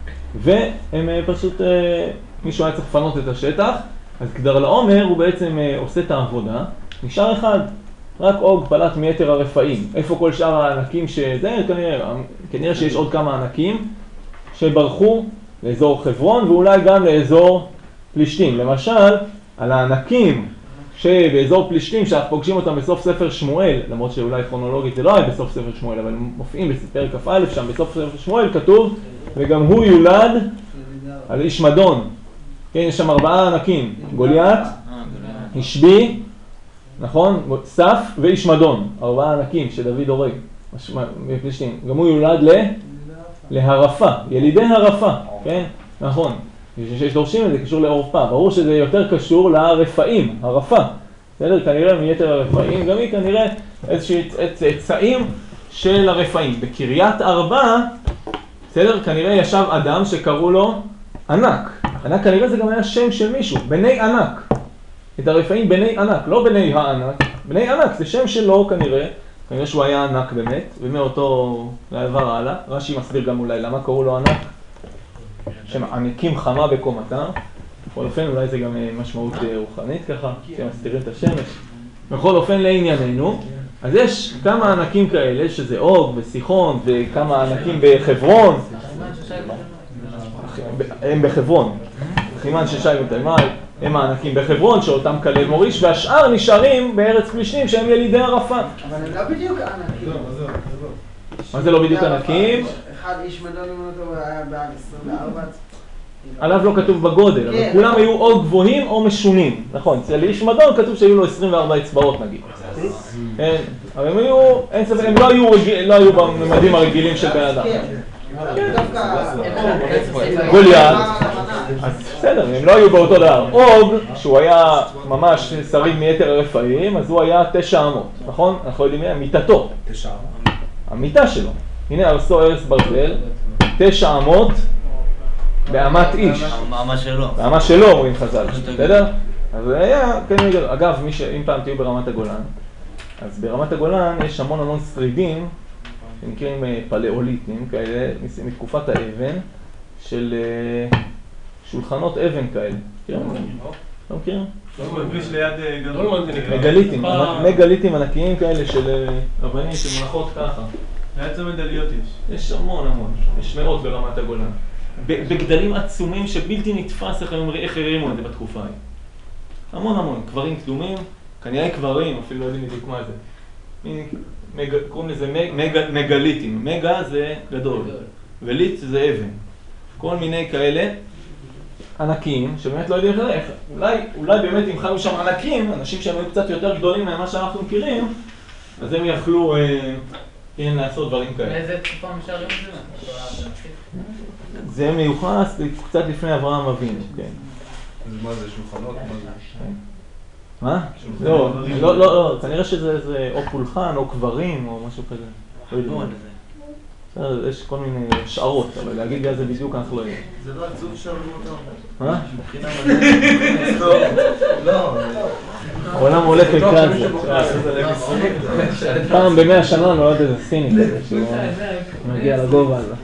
Speaker 1: והם פשוט, מישהו היה צריך לפנות את השטח, אז כדרלעומר הוא בעצם עושה את העבודה. נשאר אחד, רק אוג פלט מיתר הרפאים. איפה כל שאר הענקים שזה? כנראה, כנראה שיש עוד כמה ענקים שברחו לאזור חברון ואולי גם לאזור פלישתים. למשל, על הענקים שבאזור פלישתים, שאנחנו פוגשים אותם בסוף ספר שמואל, למרות שאולי כרונולוגית זה לא היה בסוף ספר שמואל, אבל מופיעים בפרק כ"א שם בסוף ספר שמואל, כתוב, וגם הוא יולד על איש מדון. כן, יש שם ארבעה ענקים, גוליית, השבי, נכון? סף ואיש מדון, ארבעה ענקים שדוד הורג בפלישתים. גם הוא יולד ל... להרפה, ילידי הרפה, כן? נכון. שיש דורשים את זה קשור לעורפה, ברור שזה יותר קשור לרפאים, הרפה. בסדר? כנראה מיתר הרפאים, גם היא כנראה איזושהי צאצאים של הרפאים. בקריית ארבע, בסדר? כנראה ישב אדם שקראו לו ענק. ענק כנראה זה גם היה שם של מישהו, בני ענק. את הרפאים בני ענק, לא בני הענק, בני ענק, זה שם שלו כנראה. כנראה שהוא היה ענק באמת, ומאותו לעבר הלאה. רש"י מסביר גם אולי למה קראו לו ענק. שמעניקים חמה בקומתם. בכל אופן, אולי זה גם משמעות רוחנית ככה, שמסתירים את השמש. בכל אופן, לענייננו, אז יש כמה ענקים כאלה, שזה אוג וסיחון, וכמה ענקים בחברון. הם בחברון. חימן ששי ותלמי, הם הענקים בחברון, שאותם כלב מוריש, והשאר נשארים בארץ פלישתים, שהם ילידי הרפה.
Speaker 3: אבל הם לא בדיוק ענקים.
Speaker 1: מה זה לא בדיוק ענקים?
Speaker 3: אחד איש מדון עם אותו היה בעל עשרים וארבע.
Speaker 1: עליו לא כתוב בגודל, אבל כולם היו או גבוהים או משונים. נכון, אצל איש מדון כתוב שהיו לו עשרים וארבע אצבעות נגיד. אבל הם היו, אין ספק, הם לא היו בממדים הרגילים של בן אדם. גוליית, אז בסדר, הם לא היו באותו דבר. אוג, שהוא היה ממש שריד מיתר הרפאים, אז הוא היה תשע אמות, נכון? אנחנו יודעים מה? מיטתו.
Speaker 6: תשע אמות.
Speaker 1: המיטה שלו. הנה ארסו ארץ ברזל, תשע אמות באמת איש.
Speaker 4: באמה שלו.
Speaker 1: באמה שלו, אומרים חז"ל, בסדר? אז זה היה, כן, אגב, אם פעם תהיו ברמת הגולן, אז ברמת הגולן יש המון המון שרידים, שנקראים פלאוליטים כאלה, מתקופת האבן, של שולחנות אבן כאלה. לא מכירים?
Speaker 2: לא מפגיש ליד גדול.
Speaker 1: מגליטים, מגליטים ענקיים כאלה של אבנים שמונחות ככה.
Speaker 2: בעצם מדליות יש.
Speaker 1: יש המון המון, יש מאות ברמת הגולן. בגדלים עצומים שבלתי נתפס איך הרימו את זה בתקופה ההיא. המון המון, קברים קדומים, כנראה קברים, אפילו לא יודעים בדיוק מה זה. קוראים לזה מגליטים. מגה זה גדול, וליט זה אבן. כל מיני כאלה ענקים, שבאמת לא יודעים איך, אולי, אולי באמת אם חיו שם ענקים, אנשים שהם היו קצת יותר גדולים ממה שאנחנו מכירים, אז הם יכלו כן, לעשות דברים כאלה.
Speaker 8: באיזה תקופה משארים את זה?
Speaker 1: זה מיוחס קצת לפני אברהם אבינו, כן.
Speaker 5: מה זה, שולחנות?
Speaker 1: מה? לא, לא, לא, כנראה שזה או פולחן או קברים או משהו כזה. יש כל מיני שערות, אבל להגיד על זה בדיוק אנחנו לא יודעים.
Speaker 5: זה לא עצוב שם אותו.
Speaker 1: מה?
Speaker 5: לא.
Speaker 1: העולם הולך לקראת זה. פעם במאה שנה נולד איזה סיני כזה, שהוא מגיע לגובה הזה.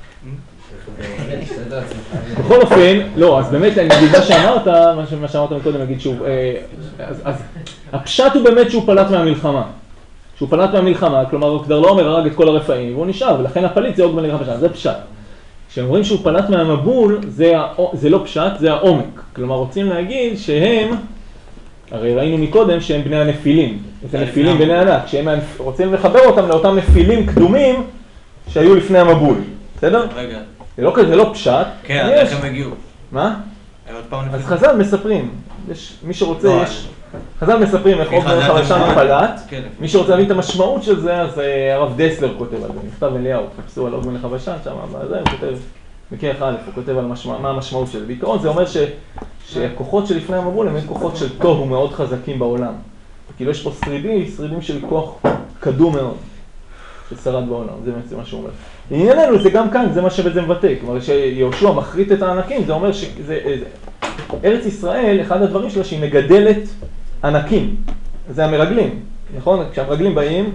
Speaker 1: בכל אופן, לא, אז באמת, נגיד מה שאמרת, מה שאמרת מקודם, נגיד שהוא, אז הפשט הוא באמת שהוא פלט מהמלחמה. שהוא פלט מהמלחמה, כלומר הוא כבר לא אומר הרג את כל הרפאים, והוא נשאר, ולכן הפליט זה עוג בן חמישה, זה פשט. כשאומרים שהוא פלט מהמבול, זה, זה לא פשט, זה העומק. כלומר רוצים להגיד שהם, הרי ראינו מקודם שהם בני הנפילים, את הנפילים בני ענק, שהם רוצים לחבר אותם לאותם נפילים קדומים שהיו לפני המבול, בסדר?
Speaker 4: רגע.
Speaker 1: זה לא, זה לא פשט.
Speaker 4: כן, איך הם הגיעו?
Speaker 1: מה?
Speaker 4: עוד פעם נפילים.
Speaker 1: אז חז"ל מספרים, יש, מי שרוצה, לא, יש... חז"ל מספרים איך עוג בן חמישה מפלט, מי שרוצה להבין את המשמעות של זה, אז הרב דסלר כותב על זה, נכתב אליהו, חפשו על עוג בן חמישה שם, זה הוא כותב, בכרך א', הוא כותב על משמע, מה המשמעות של זה. בעיקרון זה אומר ש, שהכוחות שלפני המבול הם כוחות של תוהו מאוד חזקים בעולם. כאילו יש פה שרידים, שרידים של כוח קדום מאוד, ששרד בעולם, זה בעצם מה שהוא אומר. לענייננו זה גם כאן, זה מה שבזה מבטא, כלומר שיהושע מחריט את הענקים, זה אומר שזה... זה, ארץ ישראל, אחד הדברים שלה שהיא מגדלת ענקים, זה המרגלים, נכון? כשהמרגלים באים,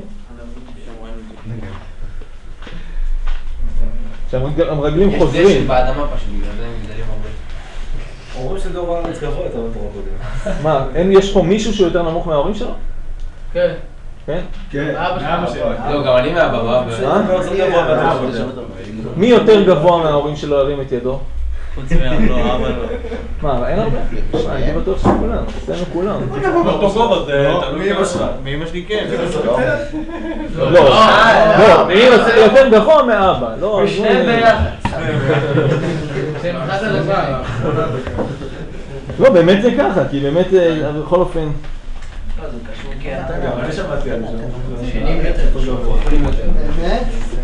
Speaker 1: כשהמרגלים חוזרים.
Speaker 3: יש דשא באדמה פשוט, בגלל זה הם מגדלים הרבה.
Speaker 6: אומרים שדור הארץ גבוה יותר מתורה קודם.
Speaker 1: מה, יש פה מישהו שהוא יותר נמוך מההורים שלו?
Speaker 8: כן.
Speaker 1: כן?
Speaker 7: כן,
Speaker 8: מאבא שלו.
Speaker 3: לא, גם אני מהבבא.
Speaker 1: מי יותר גבוה מההורים שלו ירים את ידו?
Speaker 4: חוץ מהם, לא, אבא לא.
Speaker 1: מה, אין הרבה? אני בטוח שכולם, אצלנו כולם.
Speaker 6: באותו גובה, זה תלוי מאמא שלך.
Speaker 4: מאמא שלי כן.
Speaker 1: לא, לא, מי יותר גבוה מאבא, לא.
Speaker 3: שניהם ביחד.
Speaker 8: זה מחת על הבית.
Speaker 1: לא, באמת זה ככה, כי באמת, בכל אופן...
Speaker 6: אני שמעתי על זה.
Speaker 3: שנים יותר. יכולים יותר.
Speaker 5: באמת?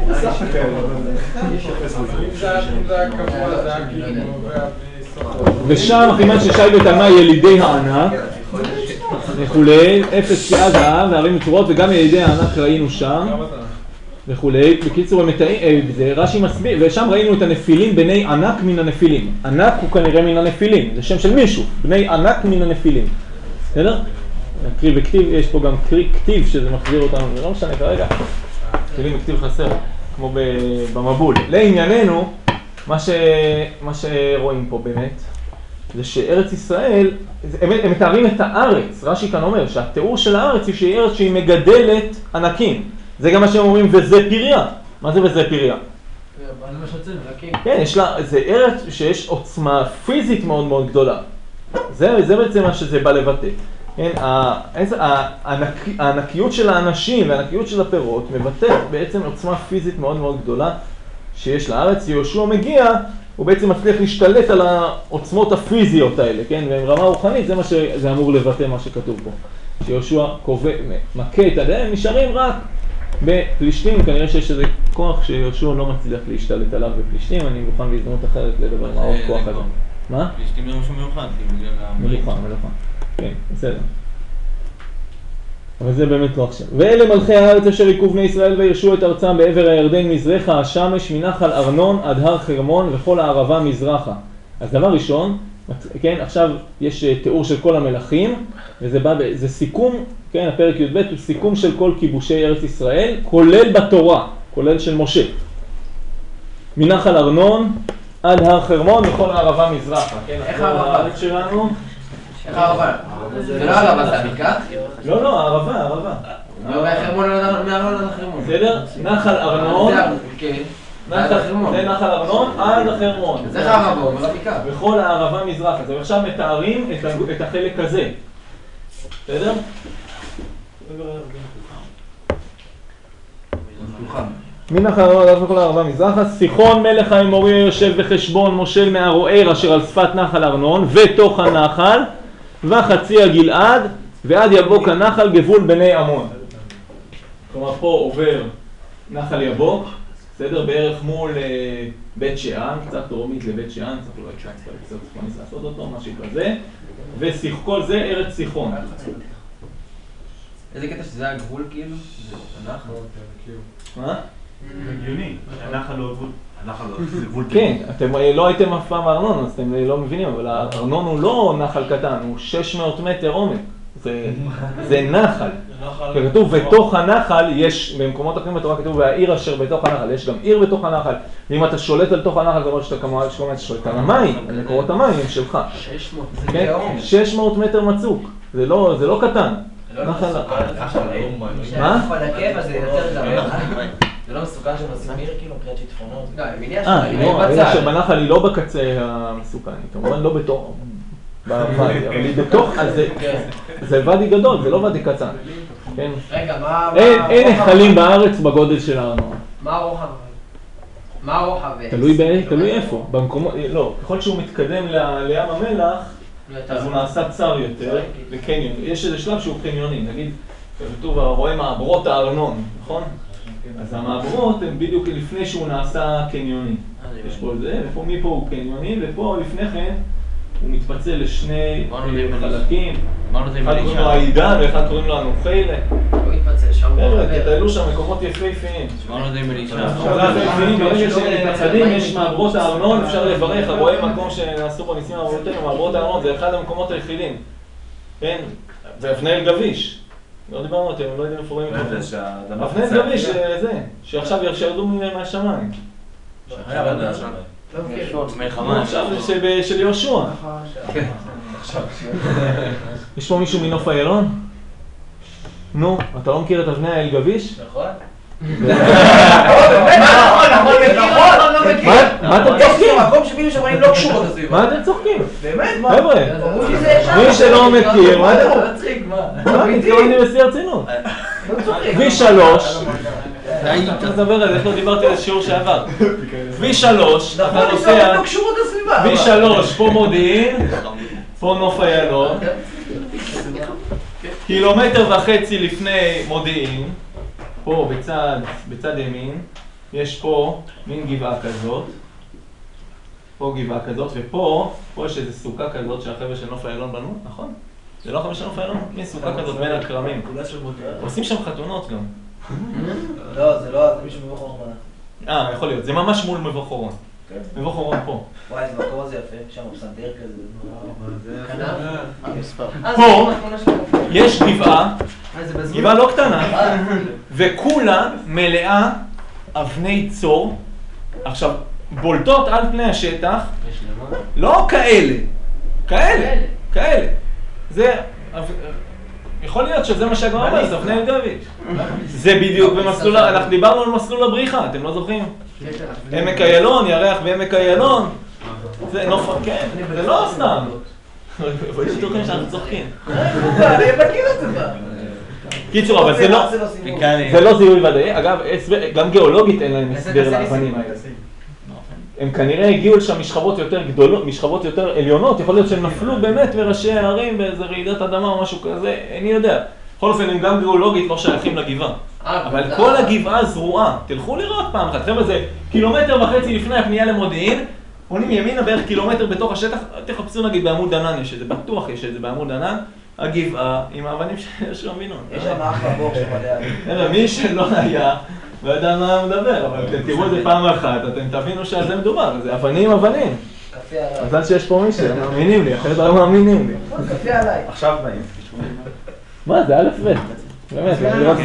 Speaker 1: ושם, חימן ששי ותלמה ילידי הענק וכולי, אפס פסיעה זהב והרים מצורות וגם ילידי הענק ראינו שם וכולי. בקיצור, זה רש"י מסביר, ושם ראינו את הנפילים בני ענק מן הנפילים. ענק הוא כנראה מן הנפילים, זה שם של מישהו, בני ענק מן הנפילים. בסדר? קריא וכתיב, יש פה גם קריא כתיב שזה מחזיר אותנו, זה לא משנה כרגע. קריא וכתיב חסר, כמו במבול. לענייננו, מה, ש... מה שרואים פה באמת, זה שארץ ישראל, הם, הם מתארים את הארץ, רש"י כאן אומר, שהתיאור של הארץ היא שהיא ארץ שהיא מגדלת ענקים. זה גם מה שהם אומרים, וזה פריה. מה זה וזה פריה? כן, יש לה, זה ארץ שיש עוצמה פיזית מאוד מאוד גדולה. זה, זה בעצם מה שזה בא לבטא. כן, הענק, הענקיות של האנשים והענקיות של הפירות מבטאת בעצם עוצמה פיזית מאוד מאוד גדולה שיש לארץ. יהושע מגיע, הוא בעצם מצליח להשתלט על העוצמות הפיזיות האלה, כן? ועם רמה רוחנית זה מה שזה אמור לבטא מה שכתוב פה. שיהושע קובע, מכה את עדיהם, נשארים רק בפלישתים, כנראה שיש איזה כוח שיהושע לא מצליח להשתלט עליו בפלישתים, אני מוכן בהזדמנות אחרת לדבר מה עוד כוח הזה. מה?
Speaker 4: פלישתים זה משהו מיוחד, בגלל
Speaker 1: מלוכה, מלוכה. כן, בסדר. אבל זה באמת לא עכשיו. ואלה מלכי הארץ אשר היכו בני ישראל וירשו את ארצם בעבר הירדן מזרחה השמש מנחל ארנון עד הר חרמון וכל הערבה מזרחה. אז דבר ראשון, כן, עכשיו יש תיאור של כל המלכים, וזה בא, זה סיכום, כן, הפרק י"ב הוא סיכום של כל כיבושי ארץ ישראל, כולל בתורה, כולל של משה. מנחל ארנון עד הר חרמון וכל הערבה מזרחה. כן,
Speaker 3: איך הערבה
Speaker 1: שלנו?
Speaker 3: איך הערבה? זה לא הערבה, זה הבקעה?
Speaker 1: לא, לא, הערבה, הערבה.
Speaker 3: מהחרמון מהארנון עד החרמון.
Speaker 1: בסדר? נחל ארנון.
Speaker 3: כן.
Speaker 1: זה נחל ארנון עד החרמון.
Speaker 3: זה איך הערבה, הוא אומר הבקעה.
Speaker 1: וכל הערבה מזרחה. אז עכשיו מתארים את החלק הזה. בסדר? מנחל ארנון עד כל הערבה מזרחה. סיחון מלך האמורי יושב בחשבון מושל מהרוער אשר על שפת נחל ארנון ותוך הנחל וחצי הגלעד ועד יבוק הנחל גבול בני עמון. כלומר פה עובר נחל יבוק, בסדר? בערך מול אה, בית שאן, קצת דרומית לבית שאן, צריך לא קצת קצת קצת לעשות אותו, משהו כזה, וכל זה ארץ סיחון.
Speaker 3: איזה קטע שזה הגבול כאילו? זה הנחל?
Speaker 1: מה?
Speaker 7: הגיוני, הנחל לא גבול. הנחל זה גבול.
Speaker 1: כן, אתם לא הייתם אף פעם בארנון, אז אתם לא מבינים, אבל הארנון הוא לא נחל קטן, הוא שש מאות מטר עומק. זה נחל. כתוב, בתוך הנחל יש, במקומות אחרים בתורה כתוב, והעיר אשר בתוך הנחל, יש גם עיר בתוך הנחל. ואם אתה שולט על תוך הנחל, זה אומר שאתה כמובן שולט על המים, על מקורות המים הם שלך.
Speaker 3: שש מאות.
Speaker 1: שש מאות מטר מצוק, זה לא קטן. נחל...
Speaker 3: מה? יכול לקב, אז זה יותר גרוע.
Speaker 9: זה לא מסוכן שמסמיר כאילו מבחינת שיטפונות?
Speaker 3: לא, אני מניח
Speaker 1: אה,
Speaker 3: שבצד.
Speaker 1: שבנחל היא לא בקצה המסוכן, היא כמובן לא בתוך... בוואדי, אבל היא בתוך... זה ואדי גדול, זה לא ואדי קצר.
Speaker 3: רגע, מה...
Speaker 1: אין נחלים בארץ בגודל של הארנונה.
Speaker 3: מה הרוחב? מה הרוחב?
Speaker 1: תלוי איפה. במקומות... לא, ככל שהוא מתקדם לים המלח, אז הוא נעשה צר יותר לקניון. יש איזה שלב שהוא קניוני, נגיד, כתוב, רואה מעברות הארנון, נכון? אז המעברות הן בדיוק לפני שהוא נעשה קניוני. יש פה את זה, ופה מפה הוא קניוני, ופה לפני כן הוא מתפצל לשני חלקים. אחד קוראים לו העידן ואחד קוראים לו הנוחיילה.
Speaker 3: הוא מתפצל שם.
Speaker 1: חבר'ה, תטיילו שם מקומות יפהפיים.
Speaker 4: שמענו את זה עם אלישע.
Speaker 1: יפהפיים, ברגע שמתפצלים יש מעברות הארנון, אפשר לברך, רואה מקום שנעשו בו ניסים אבותינו, מעברות הארנון זה אחד המקומות היחידים. כן, זה אבני אל גביש. לא דיברנו אתם, לא יודעים איפה רואים את זה. אבני אל גביש זה, שעכשיו ירדו מהשמיים.
Speaker 4: מלחמה.
Speaker 1: עכשיו זה של יהושע. יש פה מישהו מנוף איילון? נו, אתה לא מכיר את אבני האל גביש?
Speaker 9: נכון.
Speaker 1: מה אתם צוחקים?
Speaker 3: מקום שבילים שמראים לא קשורות הסביבה.
Speaker 1: מה אתם צוחקים?
Speaker 3: באמת?
Speaker 1: חבר'ה, מי שלא מכיר, מה אתם...
Speaker 3: לא מצחיק, מה?
Speaker 1: מה מתכוונים בשיא הרצינות? כביש שלוש, צריך לדבר על זה, איך לא דיברתי על שיעור שעבר. כביש שלוש, אתה נוסע, כביש שלוש, פה מודיעין, פה נוף איילון, קילומטר וחצי לפני מודיעין, פה בצד, בצד ימין, יש פה מין גבעה כזאת, פה גבעה כזאת, ופה, פה יש איזו סוכה כזאת שהחבר'ה של נוף איילון בנו, נכון? זה לא החבר'ה של נוף איילון? מין סוכה כזאת בין הכרמים. עושים שם חתונות גם.
Speaker 9: לא, זה לא, זה מישהו מבוא חורון.
Speaker 1: אה, יכול להיות, זה ממש מול מבוא חורון. מבוא חורון פה.
Speaker 9: וואי, זה מקום הזה יפה, שם פסנתר כזה.
Speaker 1: פה יש גבעה, גבעה לא קטנה, וכולה מלאה אבני צור. עכשיו, בולטות על פני השטח, לא כאלה, כאלה, כאלה. זה, יכול להיות שזה מה שהגמרא אומר, זה אבני אל גביש. זה בדיוק במסלול, אנחנו דיברנו על מסלול הבריחה, אתם לא זוכרים? עמק איילון, ירח בעמק איילון. זה נוף, כן, זה לא סתם. בואי שתוכים שאנחנו צוחקים.
Speaker 3: אני מכיר את זה.
Speaker 1: קיצור, אבל זה לא, זה לא זיהוי ודאי. אגב, גם גיאולוגית אין להם הסבר לאבנים האלה. הם כנראה הגיעו לשם משכבות יותר גדולות, משכבות יותר עליונות, יכול להיות שהם נפלו באמת מראשי הערים באיזה רעידת אדמה או משהו כזה, איני יודע. בכל אופן, הם גם גיאולוגית לא שייכים לגבעה. אבל כל הגבעה זרועה, תלכו לראות פעם אחת. חבר'ה, זה קילומטר וחצי לפני הפנייה למודיעין, פונים ימינה בערך קילומטר בתוך השטח, תחפשו נגיד בעמוד ענן, יש את זה, בטוח יש את זה בעמוד ענן, הגבעה עם האבנים שיש לו מינון.
Speaker 9: יש שם אחלה בור שמלא.
Speaker 1: מי שלא היה, לא יודע מה הוא מדבר, אבל אתם תראו את זה פעם אחת, אתם תבינו שעל זה מדובר, זה אבנים אבנים. מזל שיש פה מישהו, הם מאמינים לי, אחרת לא מאמינים לי.
Speaker 3: קפה עליי.
Speaker 5: עכשיו באים.
Speaker 1: מה, זה א' ב'. באמת,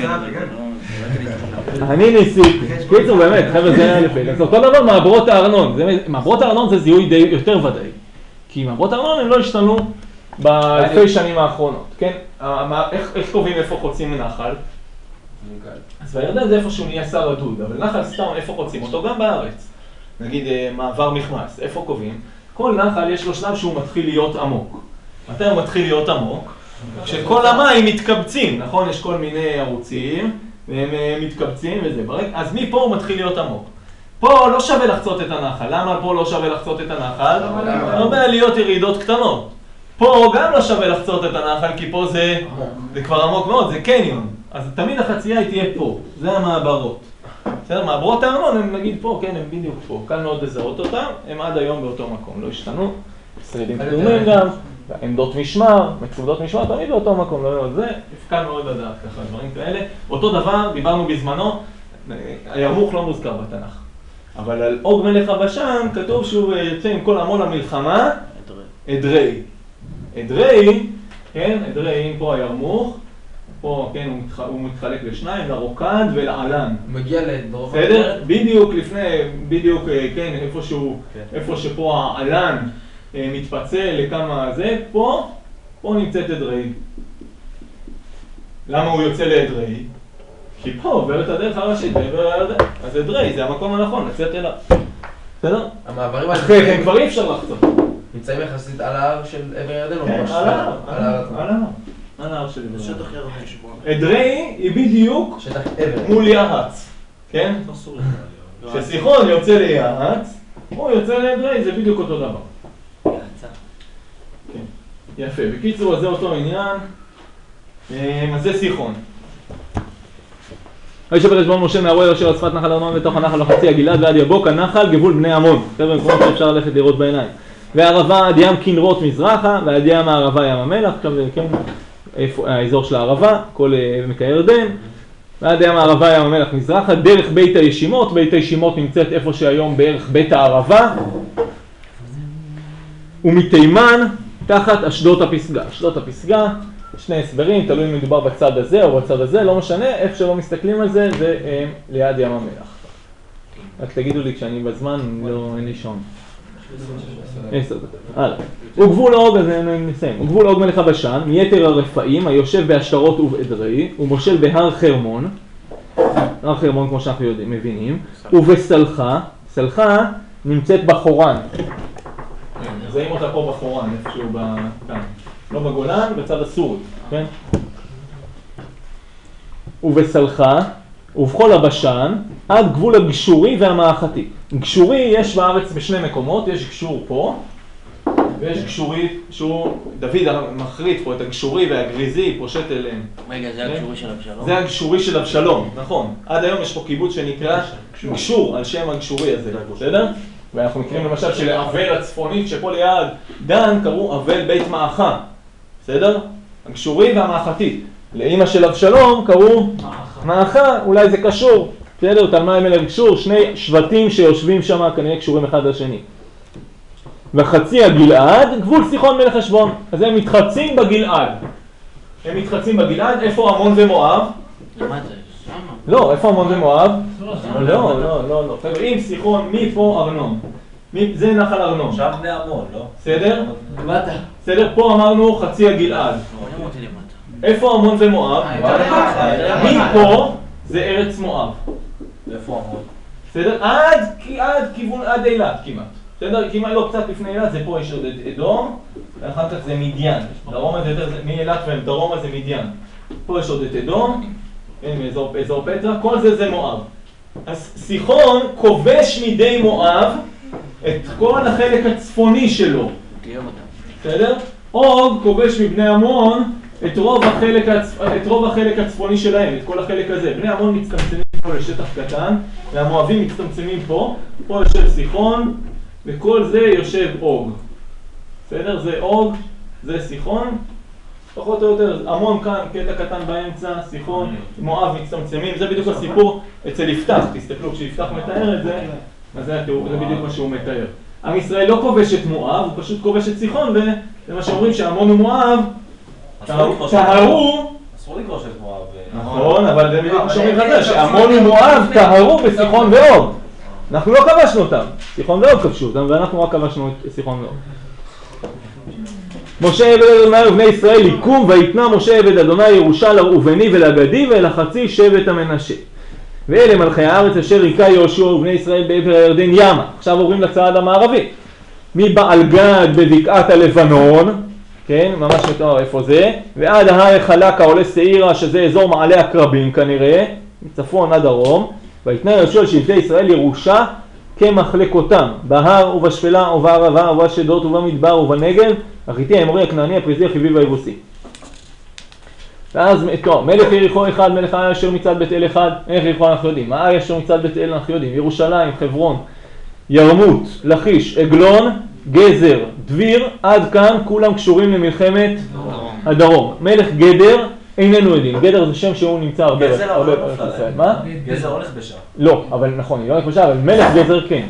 Speaker 1: אני ניסיתי. קיצור, באמת, חבר'ה, זה א' ב'. אז אותו דבר מעברות הארנון. מעברות הארנון זה זיהוי די יותר ודאי. כי מעברות הארנון הם לא השתנו באלפי שנים האחרונות, כן? איך קובעים איפה חוצים נחל? אז בירדן זה איפה שהוא נהיה שר רדוד, אבל נחל סתם איפה חוצים אותו גם בארץ. נגיד מעבר מכמס, איפה קובעים? כל נחל יש לו שלב שהוא מתחיל להיות עמוק. מתי הוא מתחיל להיות עמוק? כשכל המים מתקבצים, נכון? יש כל מיני ערוצים, והם מתקבצים וזה. אז מפה הוא מתחיל להיות עמוק. פה לא שווה לחצות את הנחל. למה פה לא שווה לחצות את הנחל? הרבה עליות ירידות קטנות. פה גם לא שווה לחצות את הנחל, כי פה זה, זה כבר עמוק מאוד, זה קניון. אז תמיד החצייה היא תהיה פה, זה המעברות. בסדר, מעברות הארנון הם נגיד פה, כן, הם בדיוק פה. קל מאוד לזהות אותם, הם עד היום באותו מקום, לא השתנו. שרידים קדומים גם, עמדות משמר, מצודות משמר, תמיד באותו מקום, לא יודע, זה קל מאוד לדעת ככה, דברים כאלה. אותו דבר, דיברנו בזמנו, הירמוך לא מוזכר בתנ"ך. אבל על אוג מלך הבשן כתוב שהוא יוצא עם כל עמון המלחמה, אדרי. אדרי, כן, אדרי, פה הירמוך, פה, כן, הוא, מתח... הוא מתחלק לשניים, לרוקד ולעלן.
Speaker 8: הוא מגיע לדרום.
Speaker 1: בסדר? בדיוק לפני, בדיוק, כן, איפה שהוא, כן. איפה שפה העלן מתפצל לכמה זה, פה, פה נמצאת אדרי. למה הוא יוצא לאדרעי? כי פה עובר את הדרך הראשית, ועבר הירדן. אז אדרעי זה המקום הנכון, לצאת אליו. בסדר?
Speaker 3: המעברים
Speaker 1: אחרי כן כבר אי אפשר לחצות.
Speaker 3: נמצאים יחסית על ההר של עבר הירדן או
Speaker 1: כן,
Speaker 3: ממש?
Speaker 1: על ההר,
Speaker 3: על ההר.
Speaker 1: על ההר. על ההר של
Speaker 5: זה
Speaker 1: עבר.
Speaker 5: שטח ירדן שבו.
Speaker 1: אדרעי היא בדיוק
Speaker 3: שטח עבר.
Speaker 1: מול יעץ, כן?
Speaker 5: אסור לך.
Speaker 1: כשסיחון יוצא ליעץ, הוא יוצא לאדרעי, זה בדיוק אותו דבר. כן, יפה. בקיצור, אז זה אותו עניין. אז זה סיחון. וישב בחשבון משה מהרועי אשר על שפת נחל ארנון בתוך הנחל וחצי הגלעד ועד יבוק הנחל גבול בני עמון. חבר'ה, במקומות שאפשר ללכת לראות בעיניים. והערבה עד ים כנרות מזרחה ועד ים הערבה ים המלח. עכשיו זה כן האזור של הערבה, כל עמק הירדן. ועד ים הערבה ים המלח מזרחה, דרך בית הישימות. בית הישימות נמצאת איפה שהיום בערך בית הערבה. ומתימן תחת אשדות הפסגה. אשדות הפסגה, שני הסברים, תלוי אם מדובר בצד הזה או בצד הזה, לא משנה, איפה שלא מסתכלים על זה, זה אה, ליד ים המלח. רק תגידו לי כשאני בזמן, לא, אין לי שעון. הלאה. וגבול אוג, אז נסיים. וגבול אוג מלך הבשן, מיתר הרפאים, היושב באשתרות ובאדרעי, ומושל בהר חרמון, הר חרמון כמו שאנחנו יודעים, מבינים, ובסלחה, סלחה נמצאת בחורן. זהים אותה פה בחורן, איפשהו כאן. לא בגולן, בצד הסורי, כן? ובסלחה, ובכל הבשן, עד גבול הגשורי והמאחתי. גשורי יש בארץ בשני מקומות, יש גשור פה, ויש גשורי שהוא, דוד מחריט פה את הגשורי והגריזי, פושט אליהם.
Speaker 4: רגע, זה הגשורי של אבשלום?
Speaker 1: זה הגשורי של אבשלום, נכון. עד היום יש פה קיבוץ שנקרא גשור, על שם הגשורי הזה, בסדר? ואנחנו מכירים למשל שלאבל הצפונית שפה ליד דן קראו אבל בית מאחה, בסדר? הגשורי והמאחתית. לאמא של אבשלום קראו מאחה, אולי זה קשור, בסדר? תלמי מלך גשור, שני שבטים שיושבים שם כנראה קשורים אחד לשני. וחצי הגלעד, גבול סיחון מלך חשבון. אז הם מתחצים בגלעד. הם מתחצים בגלעד, איפה עמון ומואב?
Speaker 4: למה זה?
Speaker 1: לא, איפה עמון ומואב? לא, לא, לא, לא. חבר'ה, אם סיחון, מפה ארנון. זה נחל ארנון.
Speaker 6: שם בני עמון, לא?
Speaker 1: בסדר?
Speaker 8: למטה.
Speaker 1: בסדר, פה אמרנו חצי הגלעד. איפה עמון ומואב? מפה זה ארץ מואב.
Speaker 6: איפה עמון?
Speaker 1: בסדר? עד, עד כיוון, עד אילת כמעט. בסדר? כמעט לא קצת לפני אילת, זה פה יש עוד אדום, ואחר כך זה מדיין. דרומה זה יותר, מאילת ודרומה זה מדיין. פה יש עוד את אדום, מאזור, אזור פטרה, כל זה זה מואב. אז סיחון כובש מידי מואב את כל החלק הצפוני שלו. בסדר? אוג כובש מבני עמון את רוב החלק, הצ... את רוב החלק הצפוני שלהם, את כל החלק הזה. בני עמון מצטמצמים פה לשטח קטן, והמואבים מצטמצמים פה. פה יושב סיחון, וכל זה יושב אוג. בסדר? זה אוג, זה סיחון. פחות או יותר, עמון כאן, קטע קטן באמצע, סיחון, מואב מצטמצמים. זה בדיוק הסיפור אצל יפתח. תסתכלו, כשיפתח מתאר את זה, אז זה, זה בדיוק מה שהוא מתאר. עם ישראל לא כובש את מואב, הוא פשוט כובש את סיחון, וזה מה שאומרים שעמון ומואב טהרו.
Speaker 6: אסור לכבוש את מואב.
Speaker 1: נכון, אבל זה בדיוק מה שאומרים את זה, שעמון ומואב טהרו בסיחון ואוג. אנחנו לא כבשנו אותם, סיחון ואוג כבשו אותם, ואנחנו רק כבשנו את סיחון ואוג. משה עבד אדוני ובני ישראל יקום, ויתנה משה עבד אדוני ירושה לראובני ולגדי ולחצי שבט המנשה. ואלה מלכי הארץ אשר היכה יהושע ובני ישראל בעבר הירדן ימה. עכשיו עוברים לצד המערבי. מבעל גד בבקעת הלבנון, כן, ממש מתואר איפה זה, ועד ההר חלקה עולה שעירה, שזה אזור מעלה הקרבים כנראה, מצפון עד דרום. ויתנה יהושע לשבטי ישראל ירושה כמחלקותם, בהר ובשפלה ובערבה ובשדות ובמדבר ובנגב, החיתי, האמורי, הכנעני, הפריזי, החיבי והיבוסי. ואז, טוב, מלך יריחו אחד, מלך האי אשר מצד בית אל אחד, מלך יריחו אנחנו יודעים, האי אשר מצד בית אל אנחנו יודעים, ירושלים, חברון, ירמות, לכיש, עגלון, גזר, דביר, עד כאן כולם קשורים למלחמת הדרום. מלך גדר, איננו יודעים, גדר זה שם שהוא נמצא הרבה בארץ ישראל. מה?
Speaker 6: גזר הולך בשעה.
Speaker 1: לא, אבל נכון, היא לא הולך בשעה, אבל מלך גזר כן.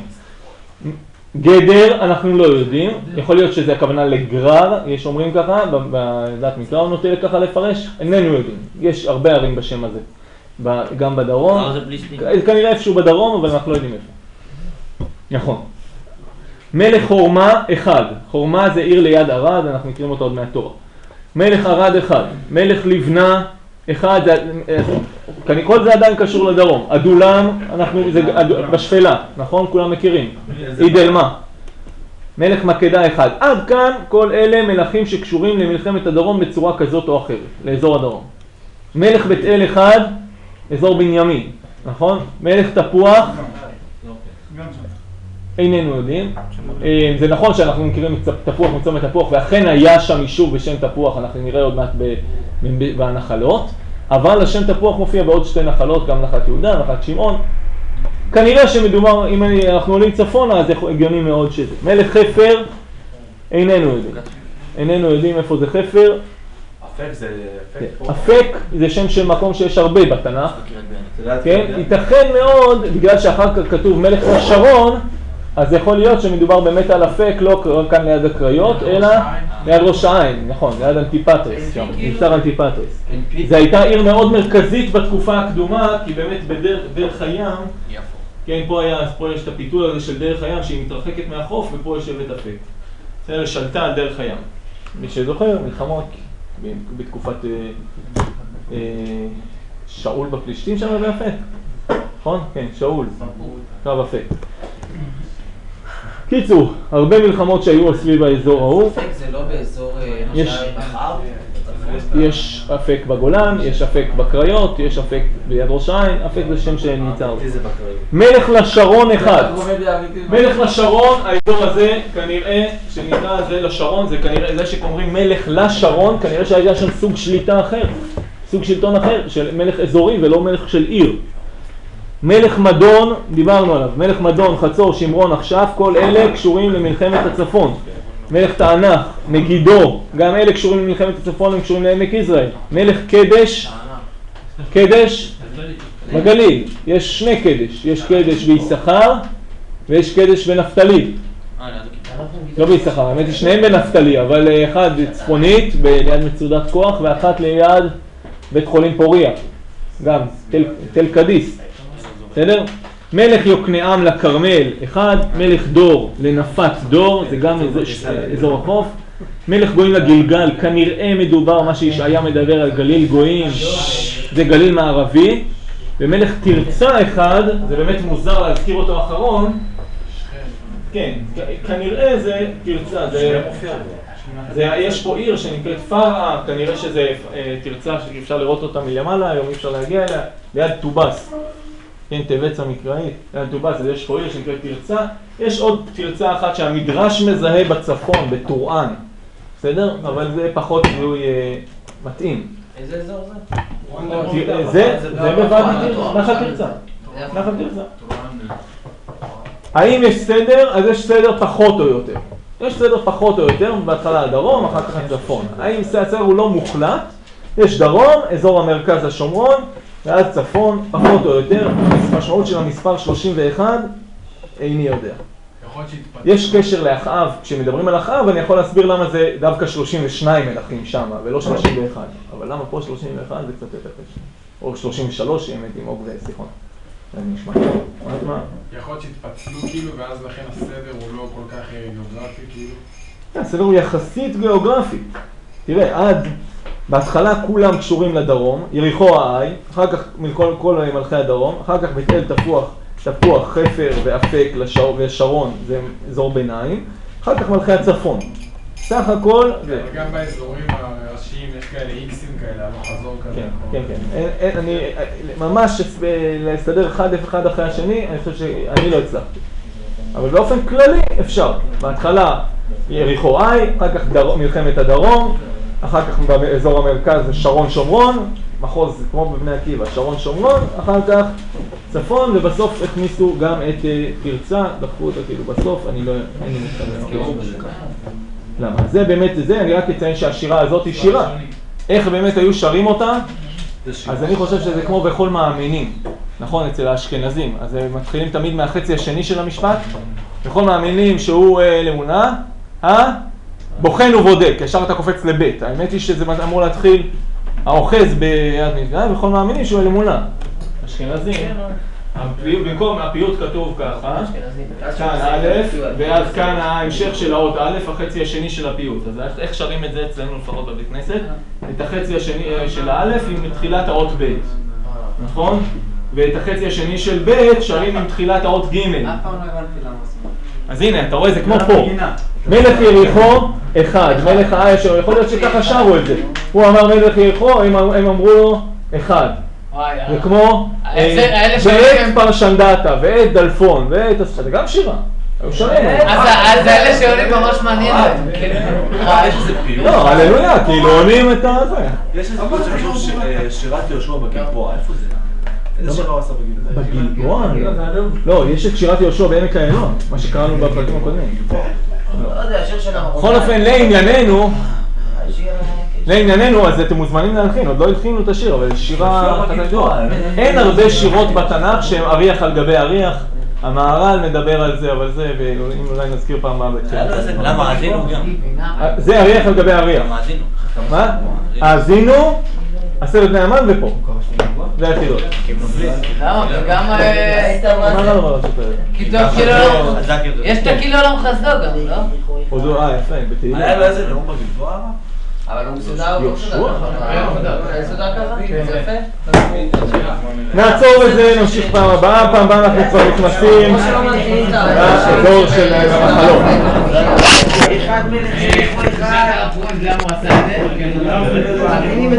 Speaker 1: גדר אנחנו לא יודעים, יכול להיות שזה הכוונה לגרר, יש אומרים ככה, בדעת מקרא הוא נוטה ככה לפרש, איננו יודעים, יש הרבה ערים בשם הזה, גם בדרום, כנראה איפשהו בדרום, אבל אנחנו לא יודעים איפה. נכון. מלך חורמה אחד, חורמה זה עיר ליד ערד, אנחנו מכירים אותו עוד מהתורה. מלך ערד אחד, מלך לבנה אחד, זה, כל זה עדיין קשור לדרום. אדולם, אנחנו, זה בשפלה, נכון? כולם מכירים. אידלמה. מלך מקדה אחד. עד כאן כל אלה מלכים שקשורים למלחמת הדרום בצורה כזאת או אחרת, לאזור הדרום. מלך בית אל אחד, אזור בנימין, נכון? מלך תפוח, איננו יודעים. זה נכון שאנחנו מכירים תפוח מצומת תפוח, ואכן היה שם יישוב בשם תפוח, אנחנו נראה עוד מעט בנחלות, אבל השם תפוח מופיע בעוד שתי נחלות, גם נחלת יהודה, נחלת שמעון. כנראה שמדובר, אם אנחנו עולים צפונה, אז זה הגיוני מאוד שזה. מלך חפר, איננו יודעים. איננו יודעים איפה זה חפר.
Speaker 6: אפק זה אפק?
Speaker 1: אפק זה שם של מקום שיש הרבה בתנ"ך. כן? ייתכן מאוד, בגלל שאחר כך כתוב מלך לשרון, אז יכול להיות שמדובר באמת על אפק, לא כאן ליד הקריות, אלא ליד ראש העין, נכון, ליד אנטיפטרס, שם, מבצר אנטיפטרס. זו הייתה עיר מאוד מרכזית בתקופה הקדומה, כי באמת בדרך הים, כן, פה, היה, פה יש את הפיתול הזה של דרך הים שהיא מתרחקת מהחוף, ופה יש שבט אפק. זה שלטה על דרך הים. מי שזוכר, מלחמות בתקופת אה, אה, שאול בפלישתים שם באפק. נכון? כן, שאול. קרב אפק. קיצור, הרבה מלחמות שהיו סביב האזור ההוא.
Speaker 3: אפק זה לא באזור למשל אחר?
Speaker 1: יש אפק בגולן, יש אפק בקריות, יש אפק ביד ראש העין, אפק זה שם שנמצא עוד. מלך לשרון אחד. מלך לשרון, האזור הזה כנראה, שנקרא זה לשרון, זה כנראה, זה שקוראים מלך לשרון, כנראה שהיה שם סוג שליטה אחר, סוג שלטון אחר, של מלך אזורי ולא מלך של עיר. מלך מדון, דיברנו עליו, מלך מדון, חצור, שמרון, עכשיו, כל אלה קשורים למלחמת הצפון. מלך תענך, מגידו, גם אלה קשורים למלחמת הצפון, הם קשורים לעמק יזרעאל. מלך קדש, קדש, בגליל, יש שני קדש, יש קדש ביששכר ויש קדש בנפתלי. לא ביששכר, האמת היא שניהם בנפתלי, אבל אחד צפונית, ליד מצודת כוח, ואחת ליד בית חולים פוריה, גם תל, תל קדיס. בסדר? מלך יוקנעם לכרמל, אחד, מלך דור לנפת דור, זה גם אזור, אזור החוף. מלך גויים לגלגל, כנראה מדובר מה שישעיה מדבר על גליל גויים, זה גליל מערבי. ומלך תרצה אחד, זה באמת מוזר להזכיר אותו אחרון, כן, כנראה זה תרצה, זה, זה, יש פה עיר שנקראת פרעה, כנראה שזה תרצה שאפשר לראות אותה מלמעלה, היום אי אפשר להגיע אליה, ליד טובס. כן, תבץ המקראית, ליד טובס, אז יש פה עיר שנקראת תרצה. יש עוד תרצה אחת שהמדרש מזהה בצפון, בטורען, בסדר? אבל זה פחות זיהוי מתאים.
Speaker 3: איזה אזור זה?
Speaker 1: זה, זה בוואדי נחל תרצה. נחל תרצה. האם יש סדר? אז יש סדר פחות או יותר. יש סדר פחות או יותר, בהתחלה הדרום, אחר כך הצפון. האם הסדר הוא לא מוחלט? יש דרום, אזור המרכז השומרון, ועד צפון, פחות או יותר. המשמעות של המספר שלושים ואחת, איני יודע. יש קשר לאחאב, כשמדברים על אחאב, אני יכול להסביר למה זה דווקא שלושים ושניים מלכים שם, ולא שלושים ואחת. אבל למה פה שלושים ואחת זה קצת יותר קשה. או שלושים ושלוש, שאמת עם עוג וסיכון. זה נשמע. מה?
Speaker 10: יכול להיות שהתפצלו כאילו, ואז לכן הסדר הוא לא כל כך גיאוגרפי כאילו?
Speaker 1: הסדר הוא יחסית גיאוגרפי. תראה, עד בהתחלה כולם קשורים לדרום, יריחו העי, אחר כך מכל כל מלכי הדרום, אחר כך בית אל תפוח, תפוח, חפר ואפק לשור, ושרון, זה אזור ביניים, אחר כך מלכי הצפון. סך הכל...
Speaker 10: כן, וגם באזורים הראשיים יש כאלה איקסים כאלה, לא חזור כזה.
Speaker 1: כן, כן, כן. אני ממש להסתדר אחד אחד אחרי השני, אני חושב שאני לא הצלחתי. אבל באופן כללי אפשר. בהתחלה יריחו עי, אחר כך מלחמת הדרום, אחר כך באזור המרכז שרון שומרון, מחוז כמו בבני עקיבא, שרון שומרון, אחר כך צפון, ובסוף הכניסו גם את תרצה, דחפו אותה כאילו בסוף, אני לא... אין לי מתכוון. למה? זה באמת זה, אני רק אציין שהשירה הזאת היא שירה. איך באמת היו שרים אותה? אז אני חושב שזה כמו בכל מאמינים, נכון, אצל האשכנזים. אז הם מתחילים תמיד מהחצי השני של המשפט. בכל מאמינים שהוא לאמונה, אה? בוחן ובודק, ישר אתה קופץ לבית. האמת היא שזה אמור להתחיל האוחז ביד נפגע, בכל מאמינים שהוא לאמונה. אשכנזים. במקום הפיוט כתוב ככה, כאן א', ואז כאן ההמשך של האות א', החצי השני של הפיוט. אז איך שרים את זה אצלנו לפחות בבית כנסת? את החצי השני של הא' עם תחילת האות ב', נכון? ואת החצי השני של ב' שרים עם תחילת האות ג'.
Speaker 3: אף פעם לא הבנתי למה עושים.
Speaker 1: אז הנה, אתה רואה, זה כמו פה. מלך יריחו, אחד. מלך האש, יכול להיות שככה שרו את זה. הוא אמר מלך יריחו, הם אמרו לו, אחד. זה כמו ואת פרשנדתה, ואת דלפון, ואת הסחת, זה גם שירה. היו שרים.
Speaker 8: אז אלה שעולים ממש מעניין.
Speaker 1: לא, הללויה, כאילו עולים את הזה.
Speaker 6: יש איזה קוד שקשור שירת יהושע בגלבוע, איפה זה? איזה שירה הוא עשה בגלבוע?
Speaker 1: בגלבוע? לא, יש את שירת יהושע בעמק האלון, מה שקראנו בפרקים הקודמים.
Speaker 3: לא יודע, השיר של המרוקאים.
Speaker 1: בכל אופן, לענייננו, לענייננו, אז אתם מוזמנים להלחין, עוד לא הלחינו את השיר, אבל שירה חדשה. אין הרבה שירות בתנ"ך שהם אריח על גבי אריח. המהר"ל מדבר על זה, אבל זה, ואם אולי נזכיר פעם מה בתחילה.
Speaker 4: למה? האזינו גם.
Speaker 1: זה אריח על גבי אריח.
Speaker 4: האזינו.
Speaker 1: מה? האזינו, עשרת בני המן ופה. זה היחידות.
Speaker 8: למה? וגם...
Speaker 1: מה לא דבר לעשות האלה?
Speaker 8: כיתוב כאילו... יש את הכאילו לא מחסדו גם, לא?
Speaker 1: עוד הוא, אה, יפה, בתהילה.
Speaker 6: היה לו איזה נאום בגלבוע?
Speaker 3: אבל הוא מסודר, הוא מסודר. הוא מסודר ככה? זה יפה.
Speaker 1: נעצור בזה, נמשיך פעם הבאה, פעם הבאה אנחנו כבר נכנסים לדור של המחלות.
Speaker 3: אחד מלך, אחד.
Speaker 8: למה הוא עשה את זה?